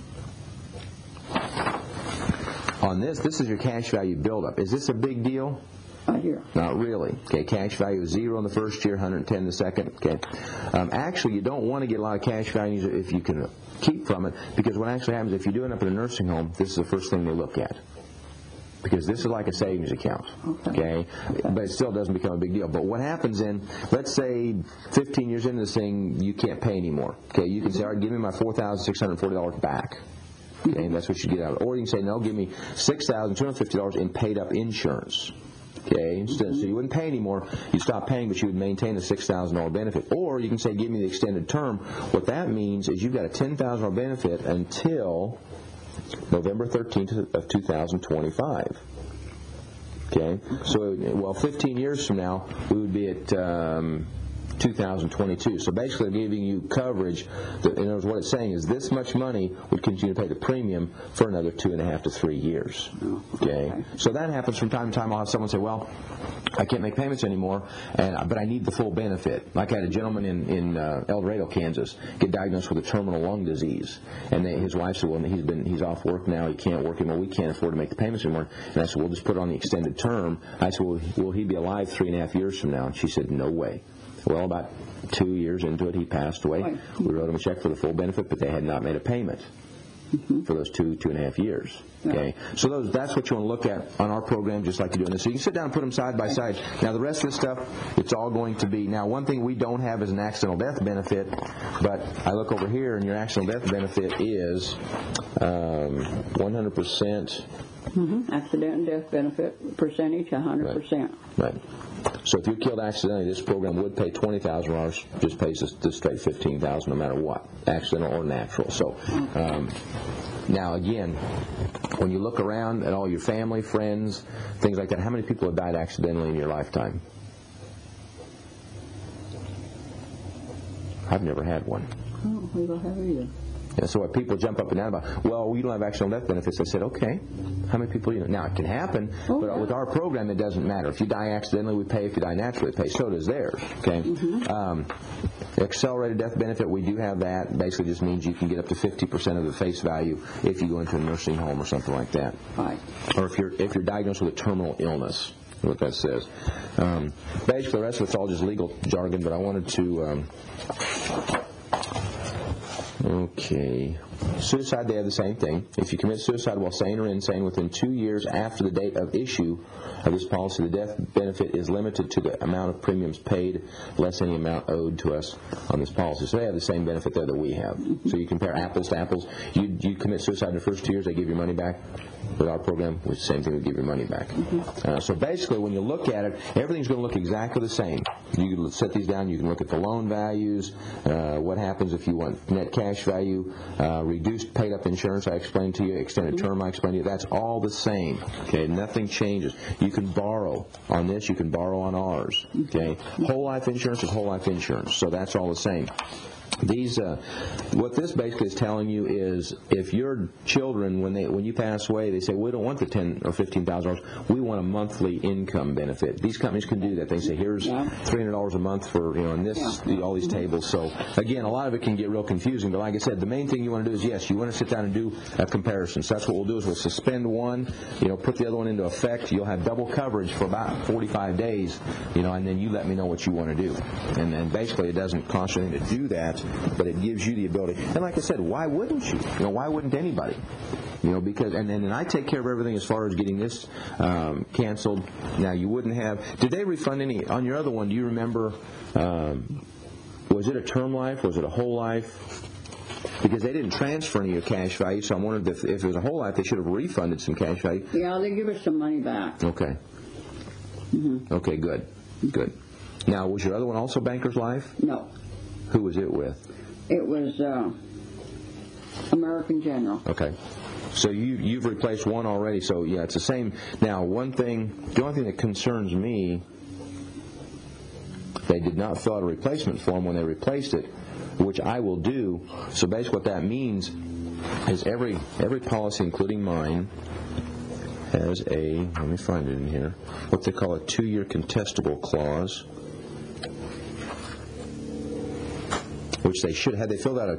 on this is your cash value buildup. Is this a big deal? Right here. Not really. Okay, cash value is 0 in the first year, 110 in the second. Okay, actually, you don't want to get a lot of cash values if you can keep from it, because what actually happens if you do end up in a nursing home, this is the first thing they look at, because this is like a savings account. Okay, but it still doesn't become a big deal. But what happens then? Let's say 15 years into this thing, you can't pay anymore. Okay, you can say, all right, give me my $4,640 back. Okay, and that's what you get out of it. Or you can say, no, give me $6,250 in paid-up insurance. Okay, so you wouldn't pay anymore. You stop paying, but you would maintain a $6,000 benefit. Or you can say, give me the extended term. What that means is you've got a $10,000 benefit until November 13th of 2025. Okay, so 15 years from now, we would be at 2022. So basically they're giving you coverage. In other words, what it's saying is this much money would continue to pay the premium for another 2.5 to 3 years. Okay. So that happens from time to time. I'll have someone say, well, I can't make payments anymore, but I need the full benefit. Like I had a gentleman in El Dorado, Kansas, get diagnosed with a terminal lung disease. And his wife said, well, he's off work now. He can't work anymore. We can't afford to make the payments anymore. And I said, we'll just put it on the extended term. I said, well, will he be alive 3.5 years from now? And she said, no way. Well, about 2 years into it, he passed away. Right. We wrote him a check for the full benefit, but they had not made a payment for those 2.5 years. Okay, so that's what you want to look at on our program, just like you're doing this. So you can sit down and put them side by side. Now, the rest of this stuff, it's all going to be. Now, one thing we don't have is an accidental death benefit, but I look over here, and your accidental death benefit is 100%. Accident death benefit percentage, 100%. Right. So if you're killed accidentally, this program would pay $20,000. Just pays the straight $15,000 no matter what, accidental or natural. So now again, when you look around at all your family, friends, things like that, how many people have died accidentally in your lifetime? I've never had one. Oh, we don't have either. Yeah, so when people jump up and down about, well, we don't have accidental death benefits, I said, okay, how many people do you know? Now, it can happen, but with our program, it doesn't matter. If you die accidentally, we pay. If you die naturally, we pay. So does theirs, okay? Accelerated death benefit, we do have that. Basically just means you can get up to 50% of the face value if you go into a nursing home or something like that. Right. Or if you're diagnosed with a terminal illness, what that says. Basically, the rest of it's all just legal jargon, but I wanted to... Okay. Suicide, they have the same thing. If you commit suicide while sane or insane within 2 years after the date of issue of this policy, the death benefit is limited to the amount of premiums paid less any amount owed to us on this policy. So they have the same benefit there that we have. So you compare apples to apples. You commit suicide in the first 2 years, they give you money back. With our program, it's the same thing, we give your money back. So basically, when you look at it, everything's going to look exactly the same. You can set these down. You can look at the loan values, what happens if you want net cash value, reduced paid-up insurance, I explained to you, extended term, I explained to you, that's all the same, okay? Nothing changes. You can borrow on this, you can borrow on ours, okay? Whole life insurance is whole life insurance, so that's all the same. These, what this basically is telling you is, if your children, when you pass away, they say, we don't want the $10,000 or $15,000. We want a monthly income benefit. These companies can do that. They say, here's $300 a month for and this, all these tables. So again, a lot of it can get real confusing. But like I said, the main thing you want to do is, yes, you want to sit down and do a comparison. So that's what we'll do is we'll suspend one, put the other one into effect. You'll have double coverage for about 45 days, and then you let me know what you want to do. And then basically, it doesn't cost you anything to do that, but it gives you the ability. And like I said, why wouldn't you? Why wouldn't anybody? Because and I take care of everything as far as getting this canceled. Now, you wouldn't have. Did they refund any on your other one? Do you remember? Was it a term life? Was it a whole life? Because they didn't transfer any of your cash value, so I wondered if it was a whole life, they should have refunded some cash value. Yeah, they give us some money back. Okay. Okay, good. Now, was your other one also Bankers Life? No. Who was it with? It was American General. Okay. So you've replaced one already, so yeah, it's the same. Now, the only thing that concerns me, they did not fill out a replacement form when they replaced it, which I will do. So basically what that means is every policy, including mine, has let me find it in here, what they call a 2-year contestable clause, which they should have. They filled out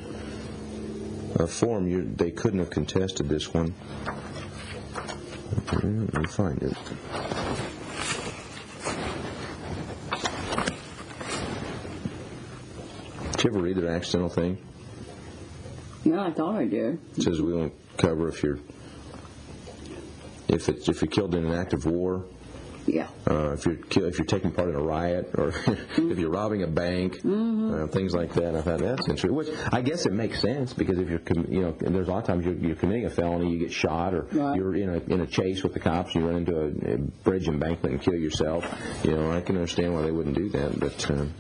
a form. They couldn't have contested this one. Okay, let me find it. Did you ever read their accidental thing? Yeah, I thought I did. It says we won't cover if you're killed in an act of war. Yeah. If you're taking part in a riot, or if you're robbing a bank, things like that. I thought that's interesting. Which I guess it makes sense, because if there's a lot of times you're committing a felony, you get shot, or you're in a chase with the cops, you run into a bridge embankment and kill yourself. I can understand why they wouldn't do that, but.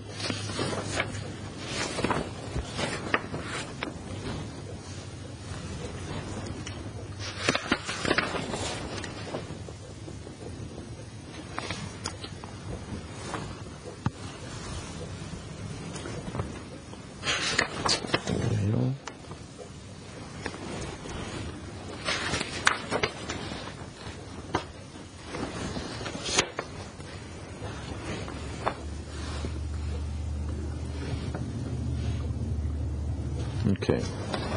Okay.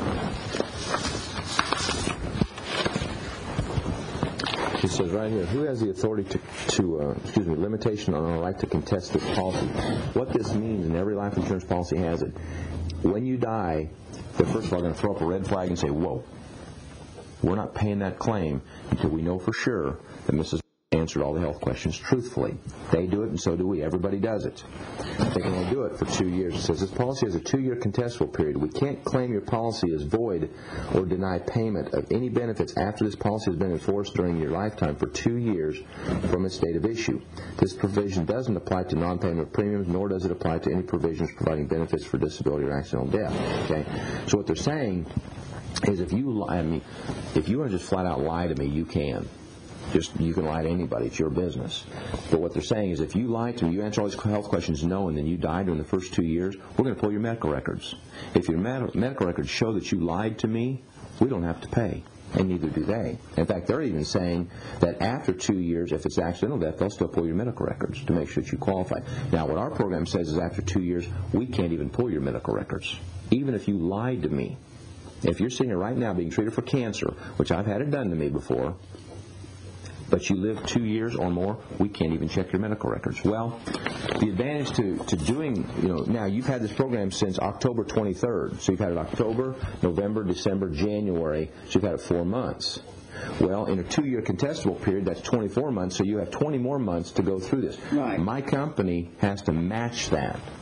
It says right here, who has the authority to limitation on our right to contest this policy? What this means, and every life insurance policy has it, when you die, they're first of all going to throw up a red flag and say, whoa, we're not paying that claim until we know for sure that Mrs. answered all the health questions truthfully. They do it, and so do we. Everybody does it. They can only do it for 2 years. It says this policy has a 2-year contestable period. We can't claim your policy is void or deny payment of any benefits after this policy has been enforced during your lifetime for 2 years from its date of issue. This provision doesn't apply to non-payment of premiums, nor does it apply to any provisions providing benefits for disability or accidental death. Okay? So what they're saying is, if you want to just flat out lie to me, you can. You can lie to anybody. It's your business. But what they're saying is, if you lie to me, you answer all these health questions no, and then you die during the first 2 years, we're going to pull your medical records. If your medical records show that you lied to me, we don't have to pay, and neither do they. In fact, they're even saying that after 2 years, if it's accidental death, they'll still pull your medical records to make sure that you qualify. Now, what our program says is, after 2 years, we can't even pull your medical records, even if you lied to me. If you're sitting here right now being treated for cancer, which I've had it done to me before, but you live 2 years or more, we can't even check your medical records. Well, the advantage to doing, now you've had this program since October 23rd. So you've had it October, November, December, January. So you've had it 4 months. Well, in a 2-year contestable period, that's 24 months, so you have 20 more months to go through this. Right. My company has to match that.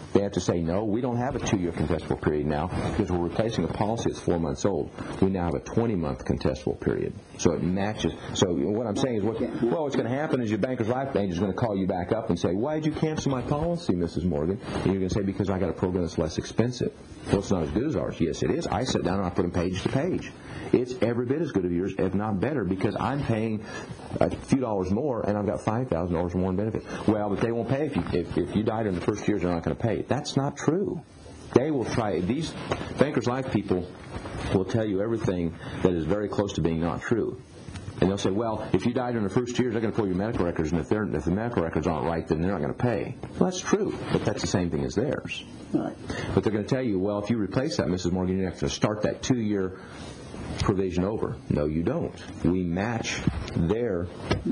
they have to say, no, we don't have a 2-year contestable period now because we're replacing a policy that's 4 months old. We now have a 20-month contestable period. So it matches. So what I'm saying is, what's going to happen is your Bankers Life agent is going to call you back up and say, why did you cancel my policy, Mrs. Morgan? And you're going to say, because I got a program that's less expensive. Well, it's not as good as ours. Yes, it is. I sit down and I put them page to page. It's every bit as good as yours, if not better, because I'm paying a few dollars more and I've got $5,000 more in benefits. Well, but they won't pay if you died in the first years, they're not going to pay. That's not true. They will try. These Bankers Life people will tell you everything that is very close to being not true. And they'll say, well, if you died in the first years, they're going to pull your medical records, and if the medical records aren't right, then they're not going to pay. Well, that's true, but that's the same thing as theirs. Right. But they're going to tell you, well, if you replace that, Mrs. Morgan, you have to start that 2-year provision over. No, you don't. We match their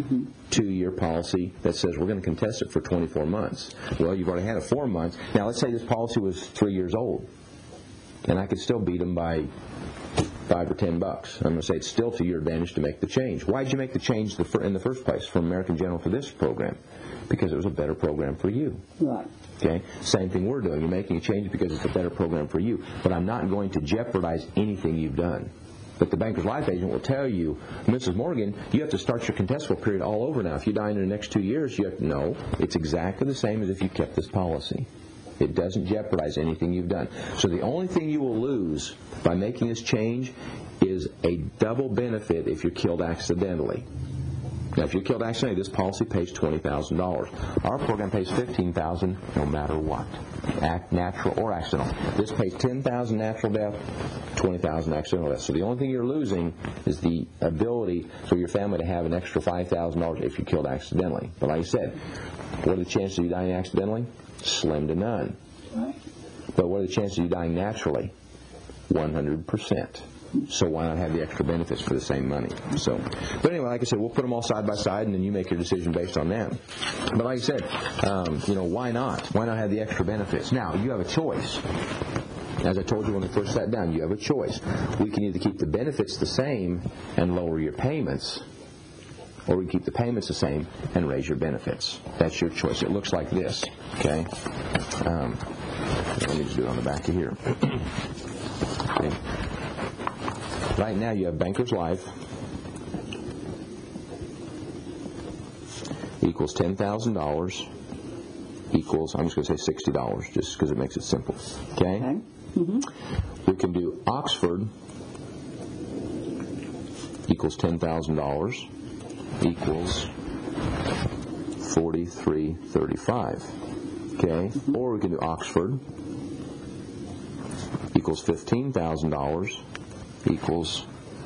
2-year policy that says we're going to contest it for 24 months. Well, you've already had it 4 months. Now, let's say this policy was 3 years old, and I could still beat them by $5 or $10. I'm going to say it's still to your advantage to make the change. Why did you make the change in the first place from American General for this program? Because it was a better program for you. Right. Okay? Same thing we're doing. You're making a change because it's a better program for you. But I'm not going to jeopardize anything you've done. But the Bankers Life agent will tell you, Mrs. Morgan, you have to start your contestable period all over now. If you die in the next 2 years, no, it's exactly the same as if you kept this policy. It doesn't jeopardize anything you've done. So the only thing you will lose by making this change is a double benefit if you're killed accidentally. Now, if you're killed accidentally, this policy pays $20,000. Our program pays $15,000 no matter what, natural or accidental. This pays $10,000 natural death, $20,000 accidental death. So the only thing you're losing is the ability for your family to have an extra $5,000 if you're killed accidentally. But like I said, what are the chances of you dying accidentally? Slim to none. Right. But what are the chances of you dying naturally? 100%. So why not have the extra benefits for the same money? So, but anyway, like I said, we'll put them all side by side, and then you make your decision based on them. But like I said, why not? Why not have the extra benefits? Now, you have a choice. As I told you when we first sat down, you have a choice. We can either keep the benefits the same and lower your payments, or we keep the payments the same and raise your benefits. That's your choice. It looks like this, okay? Let me just do it on the back of here. Okay. Right now you have Bankers Life equals $10,000 equals, I'm just going to say $60 just because it makes it simple, okay? We can do Oxford equals $10,000 equals $43.35, okay? Or we can do Oxford equals $15,000 equals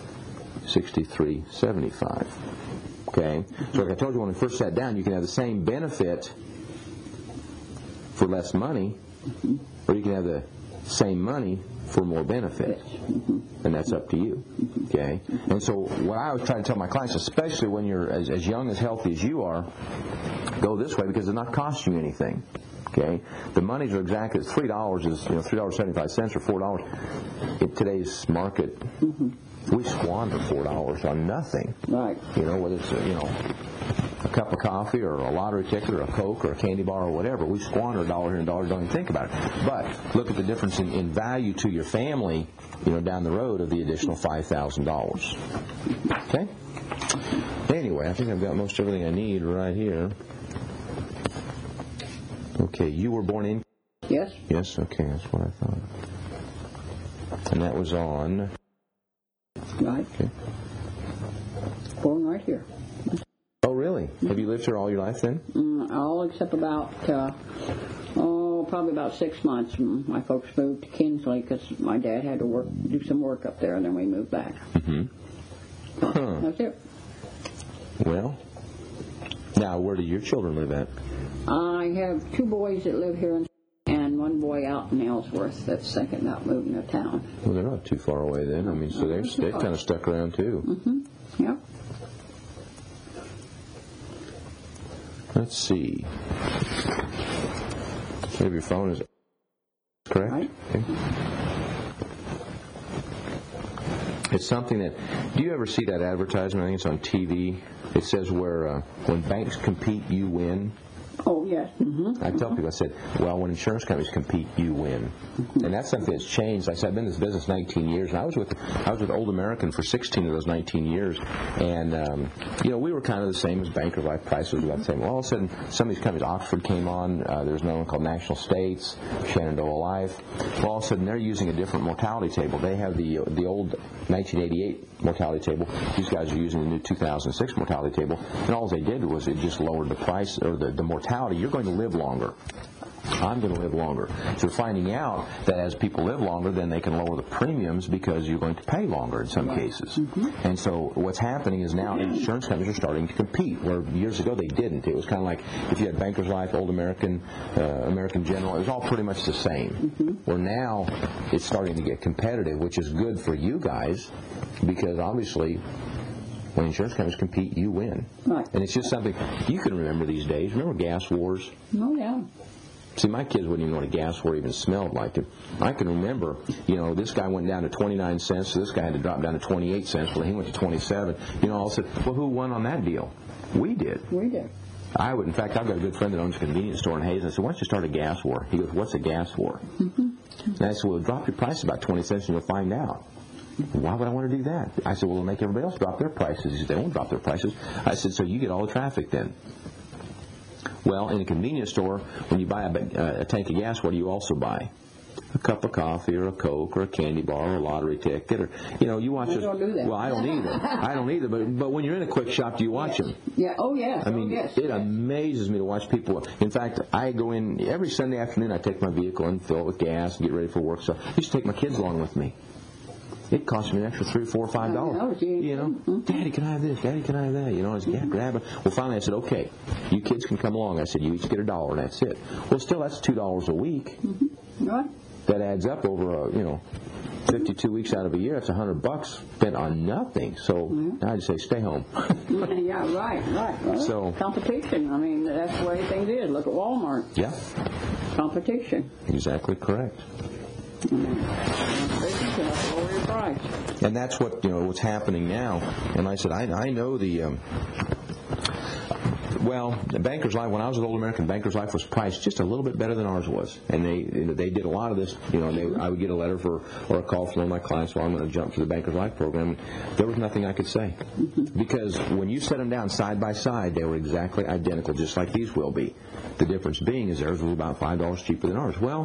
$63.75, okay? So like I told you when we first sat down, you can have the same benefit for less money, or you can have the same money for more benefit, and that's up to you, okay? And so what I always try to tell my clients, especially when you're as young, as healthy as you are, go this way because it's not costing you anything, okay? The monies are exactly, it's $3 is $3.75 or $4 in today's market. We squander $4 on nothing, Right. Whether it's a cup of coffee or a lottery ticket or a Coke or a candy bar or whatever. We squander $1 here and $1, don't even think about it. But look at the difference in value to your family, down the road of the additional $5,000. Okay? Anyway, I think I've got most everything I need right here. Okay, you were born in? Yes. Yes, okay, that's what I thought. And that was on? Right. Okay. Born right here. Oh, really? Have you lived here all your life then? All except about, probably about 6 months. My folks moved to Kinsley because my dad had to do some work up there, and then we moved back. That's it. Well, now where do your children live at? I have 2 boys that live here, and 1 boy out in Ellsworth that's thinking about moving to town. Well, they're not too far away then. I mean, so they've kind of stuck around too. Yep. Let's see. Maybe your phone is correct? Right. Okay. It's something that, do you ever see that advertisement? I think it's on TV. It says where when banks compete, you win. Oh, Yes. Mm-hmm. I tell people, I said, well, when insurance companies compete, you win. And that's something that's changed. Like I said, I've been in this business 19 years, and I was with Old American for 16 of those 19 years. And, we were kind of the same as Bankers Life. Prices were about the same. Well, all of a sudden, some of these companies, Oxford came on. There's another one called National States, Shenandoah Life. Well, all of a sudden, they're using a different mortality table. They have the old 1988 mortality table. These guys are using the new 2006 mortality table. And all they did was it just lowered the price or the mortality. You're going to live longer. I'm going to live longer. So we're finding out that as people live longer, then they can lower the premiums because you're going to pay longer in some cases. And so what's happening is now insurance companies are starting to compete, where years ago they didn't. It was kind of like if you had Bankers Life, Old American, American General, it was all pretty much the same. Where now it's starting to get competitive, which is good for you guys because obviously when insurance companies compete, you win. Right. And it's just something you can remember these days. Remember gas wars? Oh, yeah. See, my kids wouldn't even know what a gas war even smelled like. I can remember, this guy went down to 29 cents, so this guy had to drop down to 28 cents. Well, he went to 27. All said, well, who won on that deal? We did. We did. I would. In fact, I've got a good friend that owns a convenience store in Hayes. I said, why don't you start a gas war? He goes, what's a gas war? And I said, well, drop your price about 20 cents and you'll find out. Why would I want to do that? I said, well, it'll make everybody else drop their prices. He said, they won't drop their prices. I said, so you get all the traffic then. Well, in a convenience store, when you buy a tank of gas, what do you also buy? A cup of coffee or a Coke or a candy bar or a lottery ticket. Or, you watch don't do that. Well, I don't either. I don't either. But when you're in a quick shop, do you watch them? Yeah. Oh, yes. I mean, it amazes me to watch people. In fact, I go in every Sunday afternoon. I take my vehicle and fill it with gas and get ready for work. So I used to take my kids along with me. It cost me an extra $3, $4, $5. Daddy, can I have this? Daddy, can I have that? I said, yeah, grab it. Well, finally I said, okay, you kids can come along. I said, you each get $1, and that's it. Well, still, that's $2 a week. Right. That adds up over, 52 weeks out of a year. That's $100 spent on nothing. So I just say, stay home. Yeah, right. Well, so competition. I mean, that's the way things is. Look at Walmart. Yeah. Competition. Exactly correct. And that's what what's happening now. And I said, I know the Bankers Life. When I was at Old American, Bankers Life was priced just a little bit better than ours was, and they did a lot of this. I would get a letter or a call from one of my clients. Well, I'm going to jump to the Bankers Life program. There was nothing I could say because when you set them down side by side, they were exactly identical, just like these will be. The difference being is theirs was about $5 cheaper than ours. Well,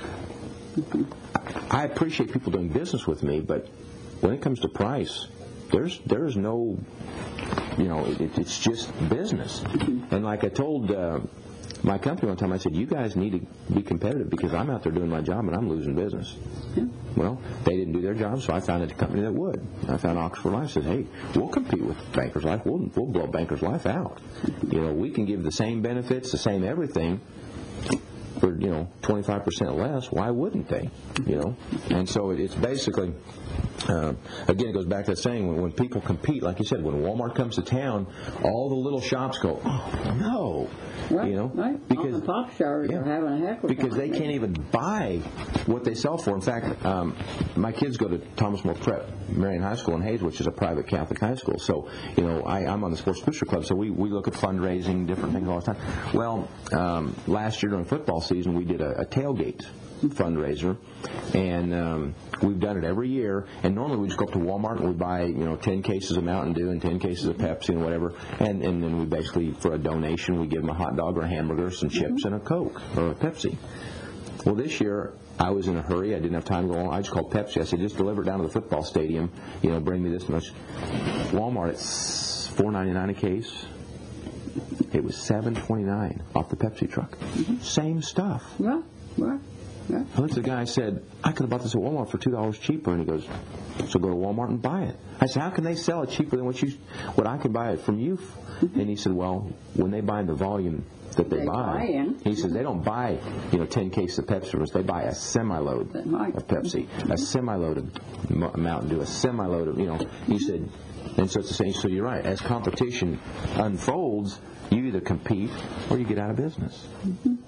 I appreciate people doing business with me, but when it comes to price, there's no, it's just business. And like I told my company one time, I said, you guys need to be competitive because I'm out there doing my job and I'm losing business. Well, they didn't do their job, so I found a company that would. I found Oxford Life. Said, hey, we'll compete with Bankers Life. We'll blow Bankers Life out. We can give the same benefits, the same everything, for 25% less. Why wouldn't they? And so it's basically again, it goes back to that saying when people compete, like you said, when Walmart comes to town, all the little shops go, oh no, right. because all the pop stars are having a heck of a because time. they can't even buy what they sell for. In fact, my kids go to Thomas More Prep, Marion High School in Hayes, which is a private Catholic high school. So I'm on the Sports Booster Club, so we look at fundraising, different things all the time. Well, last year during football season, we did a tailgate fundraiser, and we've done it every year. And normally we just go up to Walmart and we buy 10 cases of Mountain Dew and 10 cases of Pepsi and whatever, and then we basically, for a donation, we give them a hot dog or a hamburger, some chips, and a Coke or a Pepsi. Well, this year I was in a hurry. I didn't have time to go on. I just called Pepsi. I said, just deliver it down to the football stadium. Bring me this much. Walmart, it's $4.99 a case. It was $7.29 off the Pepsi truck. Same stuff. Yeah. I looked at the guy and said, I could have bought this at Walmart for $2 cheaper. And he goes, so go to Walmart and buy it. I said, how can they sell it cheaper than what I can buy it from you? And he said, well, when they buy in the volume that they buy, he says they don't buy 10 cases of Pepsi. They buy a semi-load of Pepsi, a semi-load of Mountain Dew, a semi-load of, he said, and so it's the same. So you're right. As competition unfolds, you either compete or you get out of business.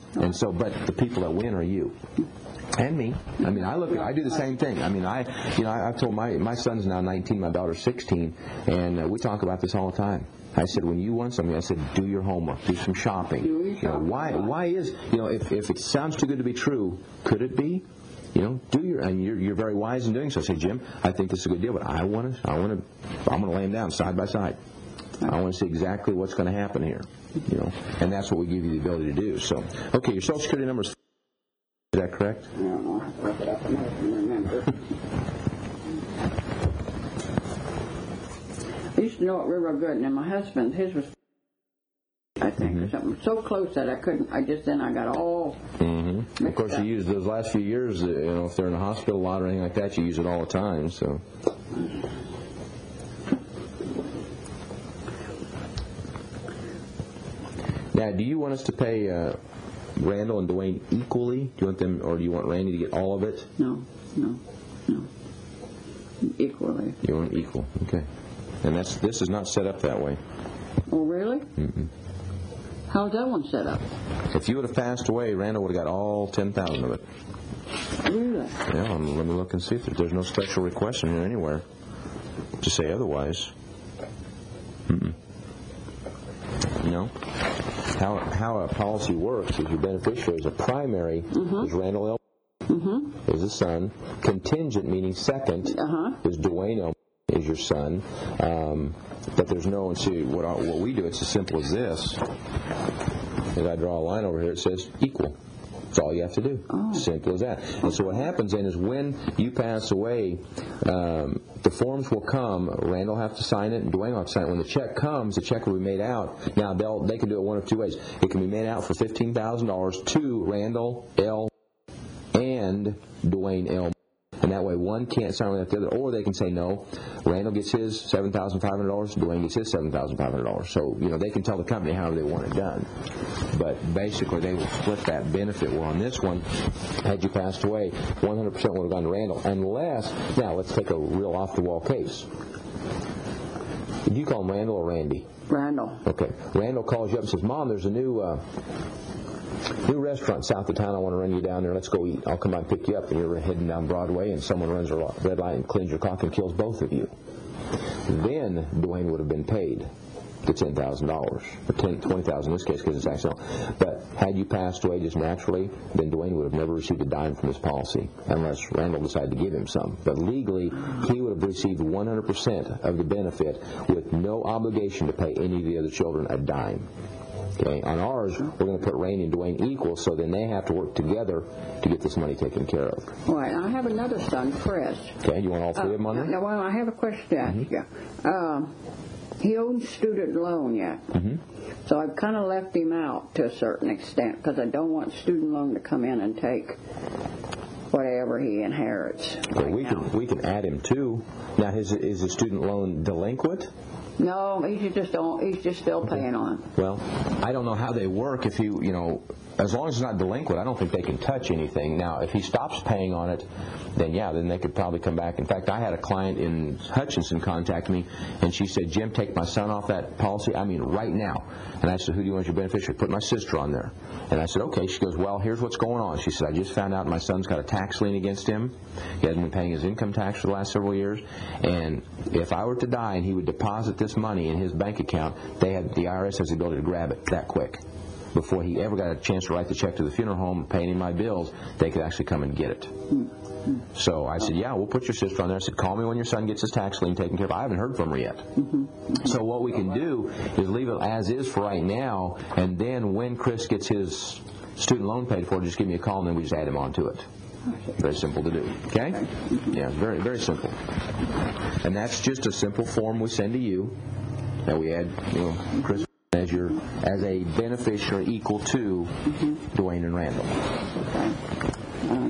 And so, but the people that win are you. And me. I mean, I do the same thing. I mean, I've told my son's now 19, my daughter's 16, and we talk about this all the time. I said, when you want something, I said, do your homework, do some shopping. Why is, if it sounds too good to be true, could it be? And you're very wise in doing so. Say, Jim, I think this is a good deal, but I'm going to lay them down side by side. I want to see exactly what's going to happen here, and that's what we give you the ability to do. So, okay, your Social Security number is that correct? I don't know. I look it up and I can remember. I used to know it real good, and then my husband, his was, I think, or something so close that I couldn't. I got all. Of course, you use those last few years. If they're in a hospital a lot or anything like that, you use it all the time. So. Now, do you want us to pay Randall and Dwayne equally? Do you want them, or do you want Randy to get all of it? No. Equally. You want it equal, okay. And this is not set up that way. Oh, really? How's that one set up? If you would have passed away, Randall would have got all 10,000 of it. Really? Yeah, let me look and see if there's no special request in here anywhere to say otherwise. How a policy works is your beneficiary is a primary is Randall L. is the son. Contingent, meaning second, is Dwayne L. is your son. But there's no, and see, what we do, it's as simple as this. As I draw a line over here, it says equal. That's all you have to do. Simple as that. And so what happens then is when you pass away, the forms will come. Randall will have to sign it, and Dwayne will have to sign it. When the check comes, the check will be made out. Now, they can do it one of two ways. It can be made out for $15,000 to Randall L. and Dwayne L. And that way one can't sign without the other. Or they can say, no, Randall gets his $7,500, Dwayne gets his $7,500. So, they can tell the company however they want it done. But basically they will split that benefit. Well, on this one, had you passed away, 100% would have gone to Randall. Unless, now let's take a real off-the-wall case. Did you call him Randall or Randy? Randall. Okay. Randall calls you up and says, Mom, there's a new restaurant south of town. I want to run you down there. Let's go eat. I'll come by and pick you up. And you're heading down Broadway, and someone runs a red light and cleans your cock and kills both of you. Then Dwayne would have been paid the $10,000 or $20,000 in this case because it's accidental. But had you passed away just naturally, then Dwayne would have never received a dime from his policy unless Randall decided to give him some. But legally, he would have received 100% of the benefit with no obligation to pay any of the other children a dime. Okay, on ours, we're going to put Randy and Dwayne equal, so then they have to work together to get this money taken care of. All right, I have another son, Chris. Okay, you want all three of them on there? No, well, I have a question to ask you. He owns student loan yet, so I've kind of left him out to a certain extent because I don't want student loan to come in and take whatever he inherits. Well, we can add him too. Now, is the student loan delinquent? No, he's just still paying on. Well, I don't know how they work. If as long as it's not delinquent, I don't think they can touch anything. Now, if he stops paying on it, then they could probably come back. In fact, I had a client in Hutchinson contact me, and she said, Jim, take my son off that policy. I mean, right now. And I said, who do you want as your beneficiary? Put my sister on there. And I said, okay. She goes, well, here's what's going on. She said, I just found out my son's got a tax lien against him. He hasn't been paying his income tax for the last several years. And if I were to die and he would deposit this money in his bank account, the IRS has the ability to grab it that quick. Before he ever got a chance to write the check to the funeral home and pay any of my bills, they could actually come and get it. So I said, yeah, we'll put your sister on there. I said, call me when your son gets his tax lien taken care of. I haven't heard from her yet. So what we can do is leave it as is for right now, and then when Chris gets his student loan paid for, just give me a call, and then we just add him onto it. Very simple to do. Okay? Yeah, very, very simple. And that's just a simple form we send to you that we add, Chris as a beneficiary equal to Dwayne and Randall. Okay.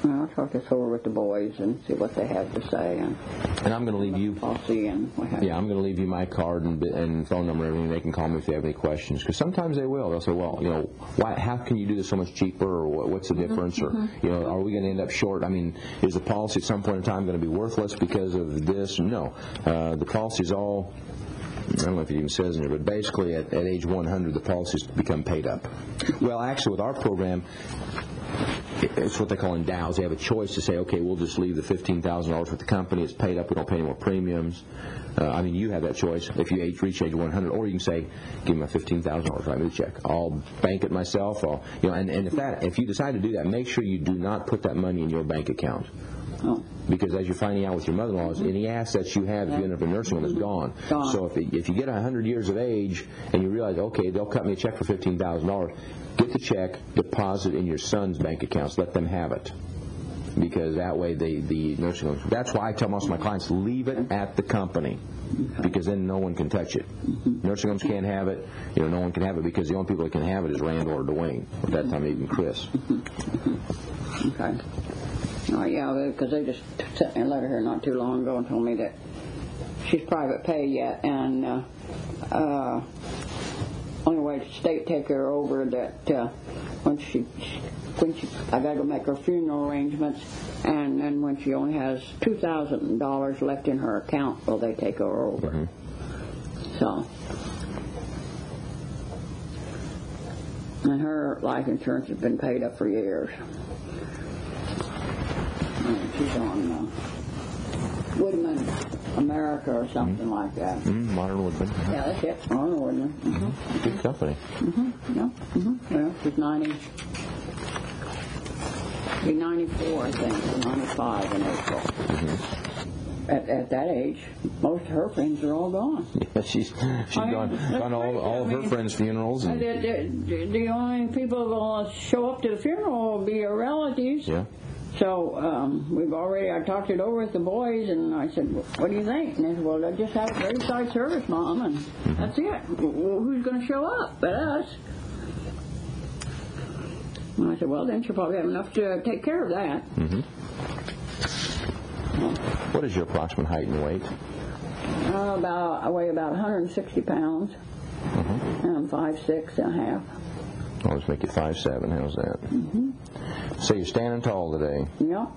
I'll talk this over with the boys and see what they have to say. And I'm going to leave you. Policy and what have you. Yeah, I'm going to leave you my card and phone number and everything. They can call me if they have any questions. Because sometimes they will. They'll say, well, how can you do this so much cheaper, or what's the difference, or are we going to end up short? I mean, is the policy at some point in time going to be worthless because of this? No, the policy's all. I don't know if it even says in there, but basically at age 100, the policies become paid up. Well, actually, with our program, it's what they call endows. They have a choice to say, okay, we'll just leave the $15,000 with the company. It's paid up. We don't pay any more premiums. You have that choice if you reach age 100, or you can say, give me my $15,000, write me the check. I'll bank it myself. And if you decide to do that, make sure you do not put that money in your bank account. Oh. Because as you're finding out with your mother-in-law, any assets you have if you end up in a nursing home is gone. So if you get 100 years of age and you realize, okay, they'll cut me a check for $15,000, get the check, deposit in your son's bank accounts, let them have it. Because that way the nursing homes, that's why I tell most of my clients, leave it at the company. Because then no one can touch it. Nursing homes can't have it. No one can have it because the only people that can have it is Randall or Dwayne. At that time, even Chris. Okay. Oh, yeah, because they just sent me a letter here not too long ago and told me that she's private pay yet, and only way the state take her over that when she I got to go make her funeral arrangements, and then when she only has $2,000 left in her account, well, they take her over. Mm-hmm. So, and her life insurance has been paid up for years. She's on Woodman America or something like that. Modern Woodman. Yeah, that's it. Modern Woodman. Mm-hmm. Good company. Yeah. Well, she's 90. She's 94, I think, or 95 in April. At that age, most of her friends are all gone. Yeah, she's gone all of her friends' funerals. And the only people who will show up to the funeral will be her relatives. Yeah. So I talked it over with the boys, and I said, what do you think? And they said, well, they'll just have a graveside service, Mom, and that's it. Well, who's going to show up but us? And I said, well, then she'll probably have enough to take care of that. Mm-hmm. What is your approximate height and weight? I weigh about 160 pounds, and I'm 5'6.5". I'll just make you 5'7". How's that? Mm-hmm. So you're standing tall today. Yep.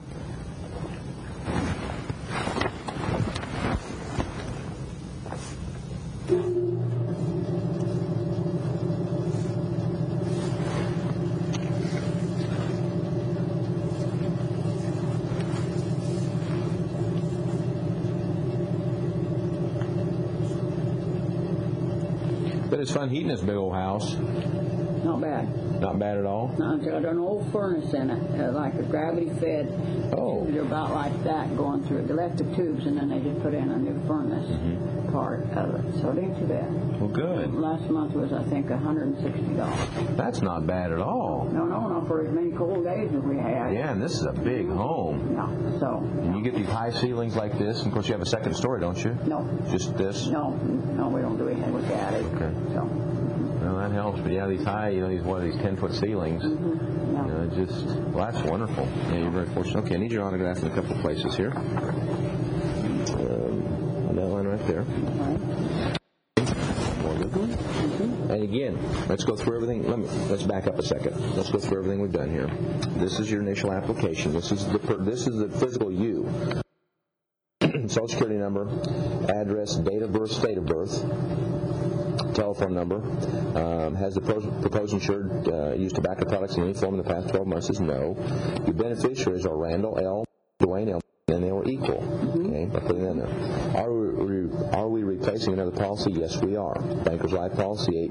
But it's fun heating this big old house. Not bad. Not bad at all? No, it's got an old furnace in it, like a gravity-fed. Oh. They're about like that going through. They left the tubes, and then they just put in a new furnace part of it. So it ain't too bad. Well, good. Last month was, I think, $160. That's not bad at all. No, for as many cold days as we had. Yeah, and this is a big home. Yeah, so. And you get these high ceilings like this, and of course you have a second story, don't you? No. Just this? No, we don't do anything with that. Okay. So. Well, that helps. But yeah, these high, these 10-foot ceilings. Yeah. Well, that's wonderful. Yeah, you're very fortunate. Okay, I need your autograph in a couple of places here. On that line right there. And again, let's go through everything. Let's back up a second. Let's go through everything we've done here. This is your initial application. This is the physical you. Social Security number, address, date of birth, state of birth, telephone number. Has the proposed insured used tobacco products in any form in the past 12 months? Is no. Your beneficiaries are Randall L., Dwayne L., and they were equal. Okay, by putting that in there. Are we replacing another policy? Yes, we are. Bankers Life Policy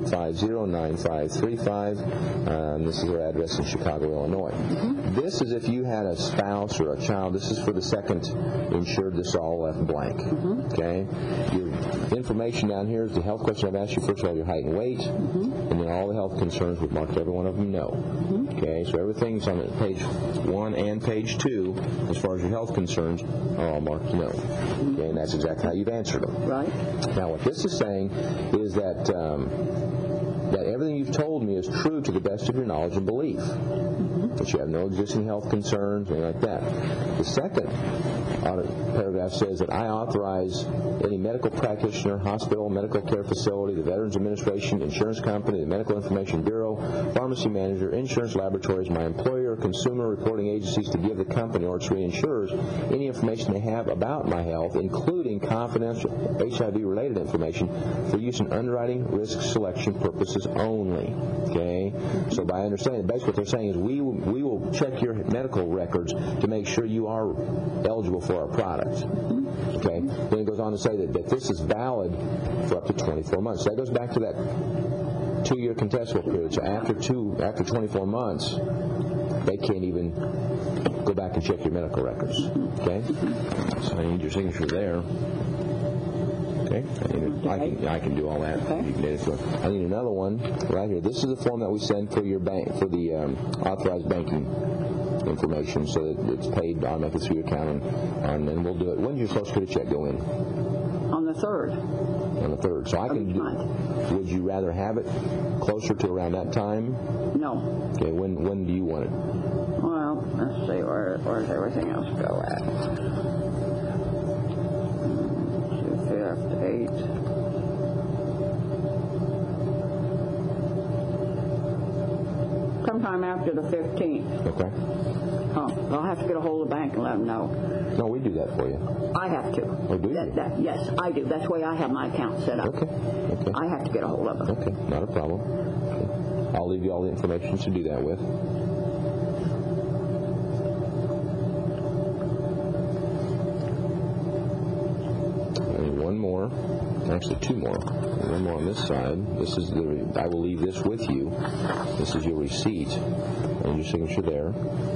850-9535. This is our address in Chicago, Illinois. This is if you had a spouse or a child. This is for the second insured. This is all left blank. Okay. Your information down here is the health question I've asked you. First of all, your height and weight, and then all the health concerns. We've marked every one of them no. Okay. So everything's on page 1 and page 2 as far as your health concerns are all marked no. Okay, and that's exactly how you've answered them. Right. Now, what this is saying is that everything you've told me is true to the best of your knowledge and belief. That you have no existing health concerns, anything like that. The second paragraph says that I authorize any medical practitioner, hospital, medical care facility, the Veterans Administration, insurance company, the Medical Information Bureau, pharmacy manager, insurance laboratories, my employer, consumer reporting agencies to give the company or its reinsurers any information they have about my health, including confidential HIV-related information for use in underwriting risk selection purposes only. Okay? So by understanding, basically what they're saying is we will check your medical records to make sure you are eligible for our product. Okay? Then it goes on to say that this is valid for up to 24 months. So that goes back to that 2-year contestable period. So after 24 months, they can't even go back and check your medical records. Okay? So I need your signature there. Okay? I can do all that. Okay. You can edit it. I need another one right here. This is the form that we send for your bank, for the authorized banking information, so that it's paid automatically through your account, and then we'll do it. When does your Social Security check go in? On the 3rd. On the 3rd. So I can do. Would you rather have it closer to around that time? No. Okay. When do you want it? Well, let's see, where's everything else go at? 5th, 8th. Sometime after the 15th. Okay. I'll have to get a hold of the bank and let them know. No, we do that for you. I have to. Oh, do you? Yes, I do. That's the way I have my account set up. Okay. I have to get a hold of them. Okay, not a problem. Okay. I'll leave you all the information to do that with. And one more. Actually, 2 more. One more on this side. This is I will leave this with you. This is your receipt and your signature there.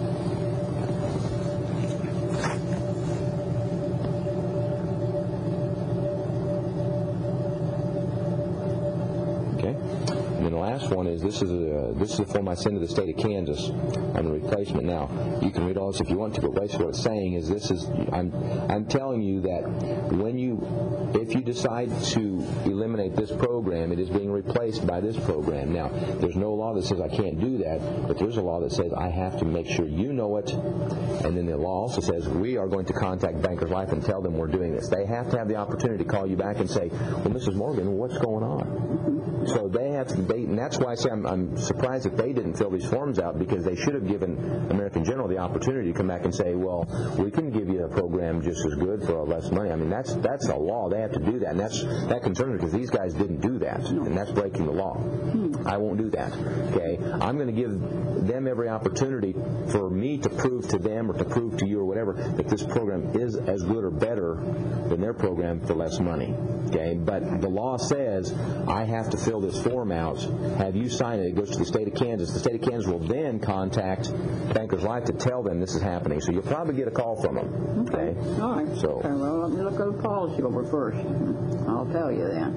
Okay. And then the last one is this is the form I send to the state of Kansas on the replacement. Now you can read all this if you want to, but basically what it's saying is I'm telling you that if you decide to eliminate this program, it is being replaced by this program. Now there's no law that says I can't do that, but there's a law that says I have to make sure you know it, and then the law also says we are going to contact Bankers Life and tell them we're doing this. They have to have the opportunity to call you back and say, well, Mrs. Morgan, what's going on? So they have to, and that's why I say I'm surprised that they didn't fill these forms out, because they should have given American General the opportunity to come back and say, well, we can give you a program just as good for less money. I mean, that's a law. They have to do that, and that concerns me because these guys didn't do that, and that's breaking the law. I won't do that. Okay, I'm going to give them every opportunity for me to prove to them or to prove to you or whatever that this program is as good or better than their program for less money. Okay, but the law says I have to fill this form out, have you sign it. It goes to the state of Kansas. The state of Kansas will then contact Bankers Life to tell them this is happening. So you'll probably get a call from them. Okay. All right. So. Okay, well, let me look at the policy over first. I'll tell you then.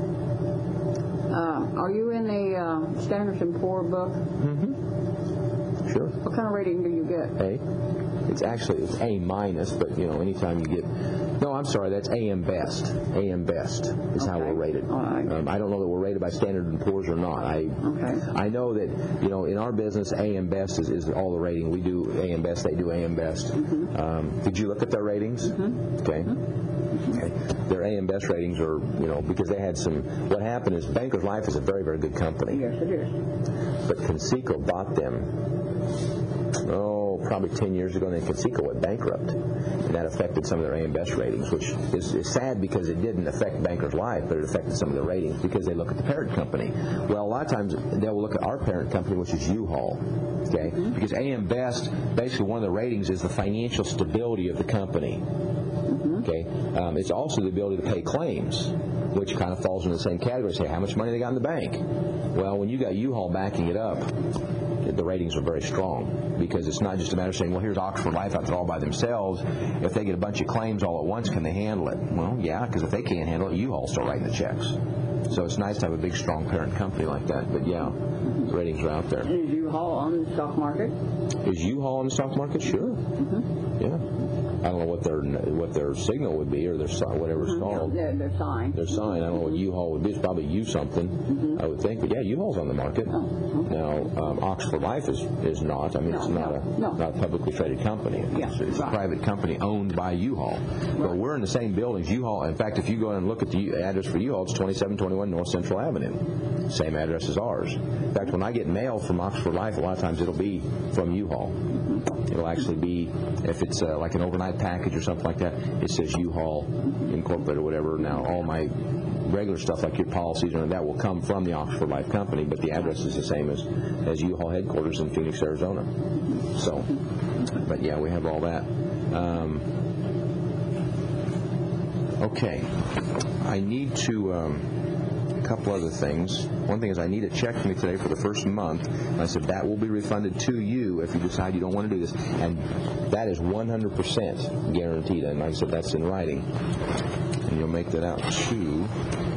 Are you in the Standard & Poor's book? Mm-hmm. Sure. What kind of rating do you get? A. It's A-, but anytime you get. No, I'm sorry, that's AM Best. AM Best is how we're rated. All right. I don't know that we're rated by Standard & Poor's or not. I know that in our business, AM Best is all the rating. We do AM Best. They do AM Best. Mm-hmm. Did you look at their ratings? Mm-hmm. Okay. Okay. Their AM Best ratings are, because they had some. What happened is Bankers Life is a very, very good company. Yes, it is. But Conseco bought them. Probably 10 years ago, and then Conseco went bankrupt, and that affected some of their AM Best ratings, which is sad because it didn't affect Bankers Life, but it affected some of their ratings because they look at the parent company. Well, a lot of times they will look at our parent company, which is U-Haul. Okay, because AM Best, basically one of the ratings is the financial stability of the company. Okay, it's also the ability to pay claims, which kind of falls in the same category. Say, how much money they got in the bank? Well, when you got U-Haul backing it up, the ratings are very strong, because it's not just a matter of saying, well, here's Oxford Life out there all by themselves. If they get a bunch of claims all at once, can they handle it? Well, yeah, because if they can't handle it, U-Haul's still writing the checks. So it's nice to have a big, strong parent company like that. But yeah, the ratings are out there. And is U-Haul on the stock market? Is U-Haul on the stock market? Sure. Mm-hmm. Yeah. don't know what their signal would be, or their whatever it's called. Their sign. Their sign. I don't know what U-Haul would be. It's probably U something, I would think. But yeah, U-Haul's on the market. Oh, okay. Now, Oxford Life is not. I mean, it's not a publicly traded company. It's a private company owned by U-Haul. Right. But we're in the same buildings. U-Haul. In fact, if you go and look at the address for U-Haul, it's 2721 North Central Avenue. Same address as ours. In fact, when I get mail from Oxford Life, a lot of times it'll be from U-Haul. It'll actually be, if it's like an overnight package or something like that, it says U-Haul Incorporated or whatever. Now, all my regular stuff like your policies and that will come from the Oxford Life Company, but the address is the same as U-Haul headquarters in Phoenix, Arizona. So, but yeah, we have all that. Okay, I need to, a couple other things. One thing is I need a check from me today for the first month. And I said that will be refunded to you if you decide you don't want to do this. And that is 100% guaranteed. And like I said, that's in writing. And you'll make that out to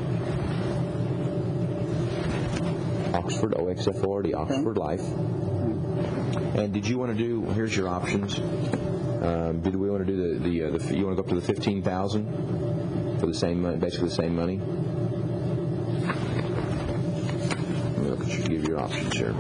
Oxford, OXFORD, Oxford Life. And did you want to do, here's your options. Did we want to do the you want to go up to the $15,000 for the same money, basically the same money? Let me look at you, give your options here.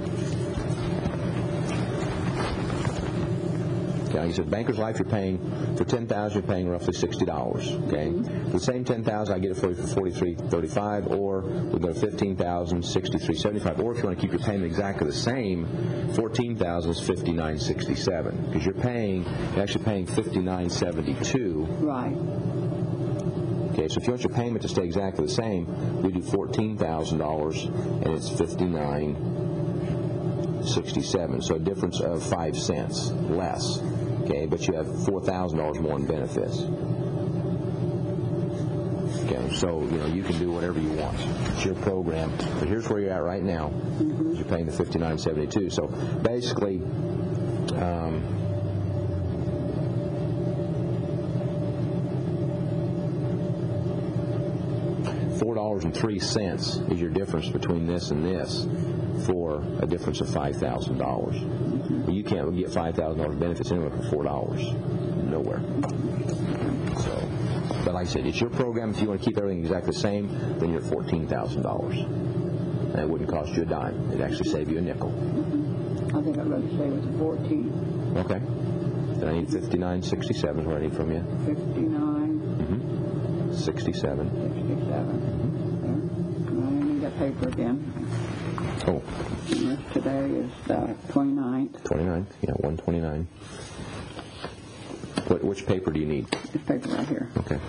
Okay, like you said, Bankers Life, you're paying for $10,000. You're paying roughly $60. Okay, the same $10,000, I get it for you for $43.35, or we go to $15,000, $63.75. Or if you want to keep your payment exactly the same, $14,000 is $59.67 because you're actually paying $59.72. Right. Okay, so if you want your payment to stay exactly the same, we do $14,000 and it's $59.67. So a difference of 5 cents less. Okay, but you have $4,000 more in benefits. Okay, so you can do whatever you want. It's your program, but here's where you're at right now. You're paying the $59.72. So basically, $4.03 is your difference between this and this for a difference of $5,000. You can't get $5,000 benefits anywhere for $4. Nowhere. So, but like I said, it's your program. If you want to keep everything exactly the same, then you're at $14,000. And it wouldn't cost you a dime. It'd actually save you a nickel. I think I'd rather stay with the 14. Okay. Then I need $59.67 is what I need from you. 59. 67. 67. I need that paper again. Oh. Today is the 29th. 29th, yeah, 129. Which paper do you need? This paper right here. Okay.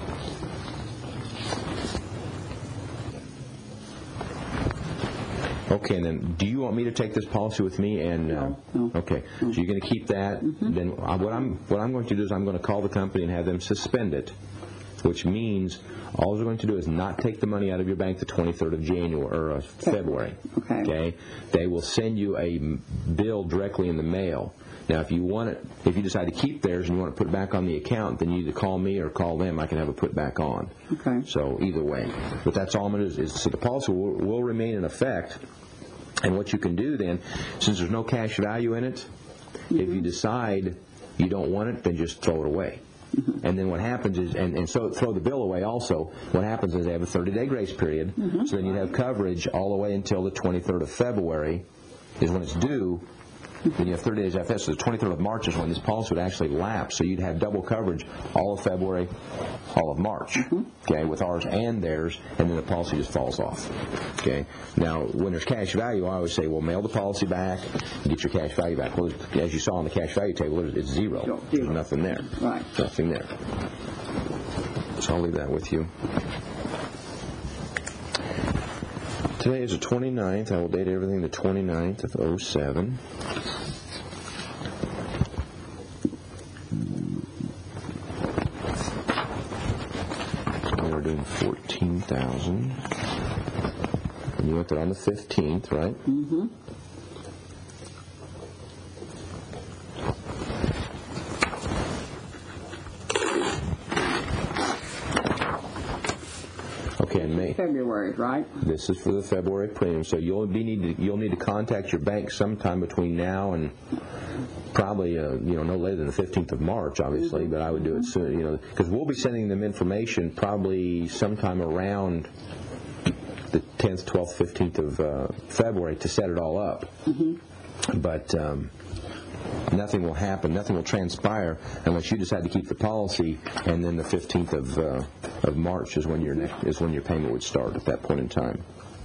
Okay, and then do you want me to take this policy with me? And No. Okay, so you're going to keep that. Then what I'm going to do is I'm going to call the company and have them suspend it, which means all they're going to do is not take the money out of your bank the 23rd of January or February. Okay. They will send you a bill directly in the mail. Now, if you decide to keep theirs and you want to put it back on the account, then you either call me or call them. I can have it put back on. Okay. So either way, but that's all I'm going to do is so the policy will remain in effect. And what you can do then, since there's no cash value in it, if you decide you don't want it, then just throw it away. And then what happens is, and so throw the bill away also, what happens is they have a 30-day grace period, so then you'd have coverage all the way until the 23rd of February is when it's due. Then you have 30 days after that, so the 23rd of March is when this policy would actually lapse, so you'd have double coverage all of February, all of March, okay, with ours and theirs, and then the policy just falls off. Okay. Now, when there's cash value, I always say, well, mail the policy back and get your cash value back. Well, as you saw on the cash value table, it's zero. There's nothing there. Right. Nothing there. So I'll leave that with you. Today is the 29th. I will date everything the 29th of 07. We're doing 14,000. And you went there on the 15th, right? Mm-hmm. Okay, in May. February, right? This is for the February premium, so you'll need to contact your bank sometime between now and probably no later than the 15th of March, obviously, but I would do it soon, because we'll be sending them information probably sometime around the 10th, 12th, 15th of February to set it all up. But nothing will happen, nothing will transpire unless you decide to keep the policy, and then the 15th of March is when your payment would start at that point in time.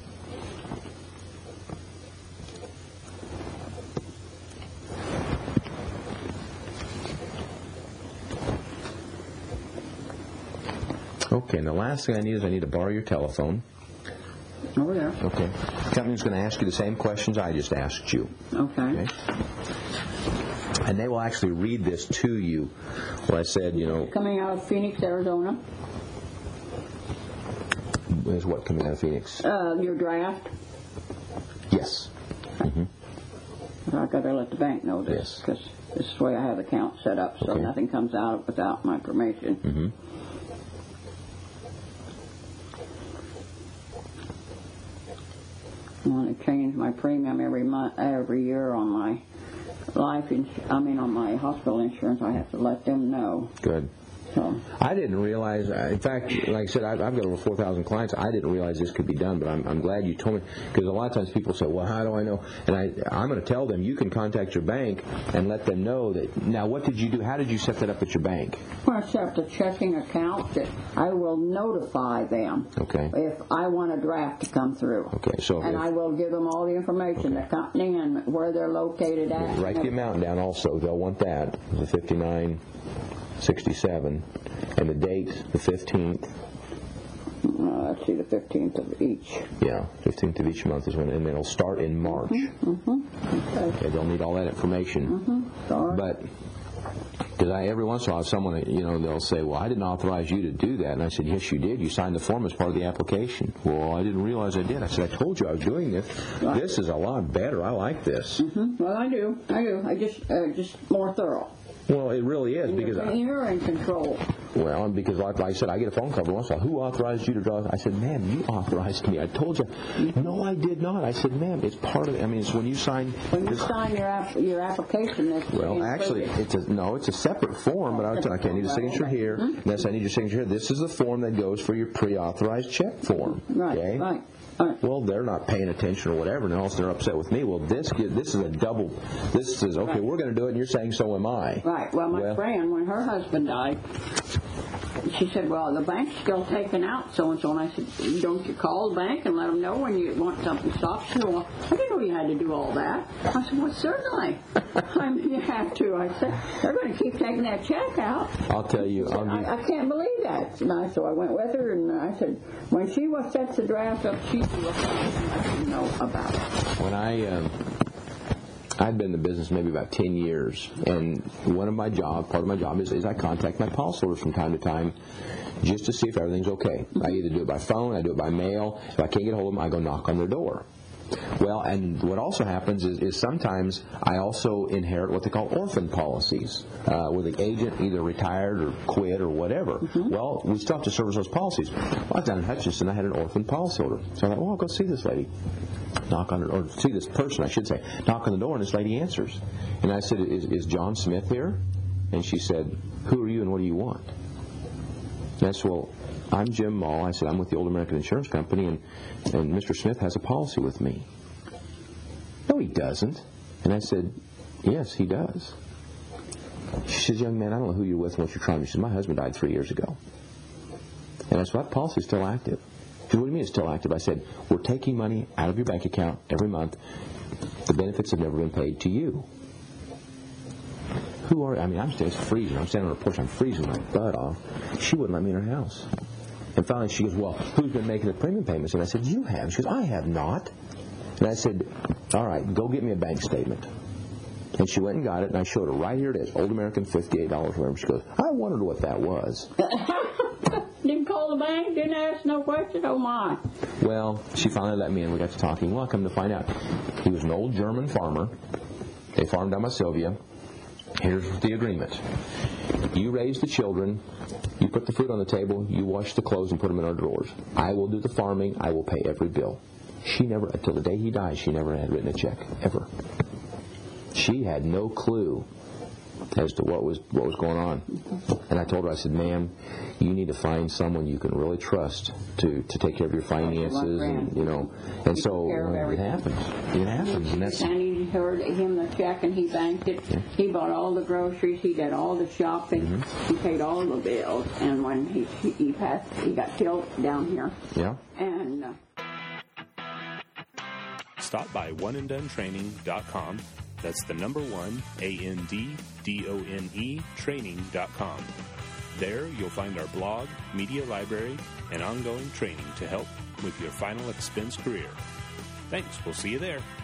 Okay, and the last thing I need to borrow your telephone. Oh, yeah. Okay. The company's going to ask you the same questions I just asked you. Okay. And they will actually read this to you. Well, I said, Coming out of Phoenix, Arizona. Is what coming out of Phoenix? Your draft. Yes. I got to let the bank know this, because this is the way I have the account set up, so nothing comes out without my permission. I want to change my premium every year on my on my hospital insurance. I have to let them know. Good. So I didn't realize, in fact, like I said, I've got over 4,000 clients. I didn't realize this could be done, but I'm glad you told me, because a lot of times people say, well, how do I know? And I'm going to tell them, you can contact your bank and let them know that. Now, what did you do? How did you set that up at your bank? Well, I set up the checking account that I will notify them if I want a draft to come through. Okay, so I will give them all the information, the company and where they're located at. Write the amount down also. They'll want that. The $59.67, and the date, the 15th. Let's see, the 15th of each. Yeah, 15th of each month is when, and it'll start in March. Okay, they'll need all that information. But because every once in a while, someone, they'll say, well, I didn't authorize you to do that. And I said, yes, you did. You signed the form as part of the application. Well, I didn't realize I did. I said, I told you I was doing this. Right. This is a lot better. I like this. Well, I do. I just more thorough. Well, it really is, because you're in control. Well, because like I said, I get a phone call every once in a while. Who authorized you to draw? I said, ma'am, you authorized me. I told you. No, I did not. I said, ma'am, it's part of it. I mean, it's when you sign. When you sign your application, that's actually, it's a separate form, but I need a signature here. Yes, I need your signature here. This is the form that goes for your pre-authorized check form. Right. Okay? Right. Well, they're not paying attention or whatever, and also they're upset with me. Well, this is a double. This is, okay, we're going to do it, and you're saying so am I. Right. Well, my friend, when her husband died, she said, well, the bank's still taking out so-and-so. And I said, don't you call the bank and let them know when you want something stopped? She said, well, I didn't know you had to do all that. I said, well, certainly. I mean, you have to. I said, they're going to keep taking that check out. I'll tell you. I can't believe that. And so I went with her, and I said, when she sets the draft up, she will let you know about it. When I'd been in the business maybe about 10 years, and part of my job is I contact my policyholders from time to time just to see if everything's okay. I either do it by phone, I do it by mail. If I can't get a hold of them, I go knock on their door. Well, and what also happens is sometimes I also inherit what they call orphan policies, where the agent either retired or quit or whatever. Well, we still have to service those policies. Well, I was down in Hutchinson, I had an orphan policyholder. So I thought, well, I'll go see this lady. Knock on her, or see this person, I should say. Knock on the door, and this lady answers. And I said, is John Smith here? And she said, who are you and what do you want? And I said, well, I'm Jim Mall. I said, I'm with the Old American Insurance Company, and Mr. Smith has a policy with me. No, he doesn't. And I said, yes, he does. She says, young man, I don't know who you're with and what you're trying to do. She said, my husband died 3 years ago. And I said, that policy's still active. She said, what do you mean it's still active? I said, we're taking money out of your bank account every month. The benefits have never been paid to you. Who are you? I mean, I'm freezing. I'm standing on a porch. I'm freezing my butt off. She wouldn't let me in her house. And finally she goes, well, who's been making the premium payments? And I said, you have. She goes, I have not. And I said, all right, go get me a bank statement. And she went and got it, and I showed her, right here it is, Old American, $58, whatever. She goes, I wondered what that was. Didn't call the bank, didn't ask no question, oh my. Well, she finally let me in. We got to talking. Well, come to find out, he was an old German farmer. They farmed down by Sylvia. Here's the agreement. You raise the children, you put the food on the table, you wash the clothes and put them in our drawers. I will do the farming, I will pay every bill. She never, until the day he died, she never had written a check, ever. She had no clue as to what was going on. And I told her, I said, ma'am, you need to find someone you can really trust to take care of your finances, and and so it happens. It happens, and that's. And he heard him the check, and he banked it. Yeah. He bought all the groceries. He did all the shopping. Mm-hmm. He paid all the bills. And when he passed, he got killed down here. Yeah. And. Stop by oneanddonetraining.com. That's the number 1, ANDDONE, training.com. There you'll find our blog, media library, and ongoing training to help with your final expense career. Thanks. We'll see you there.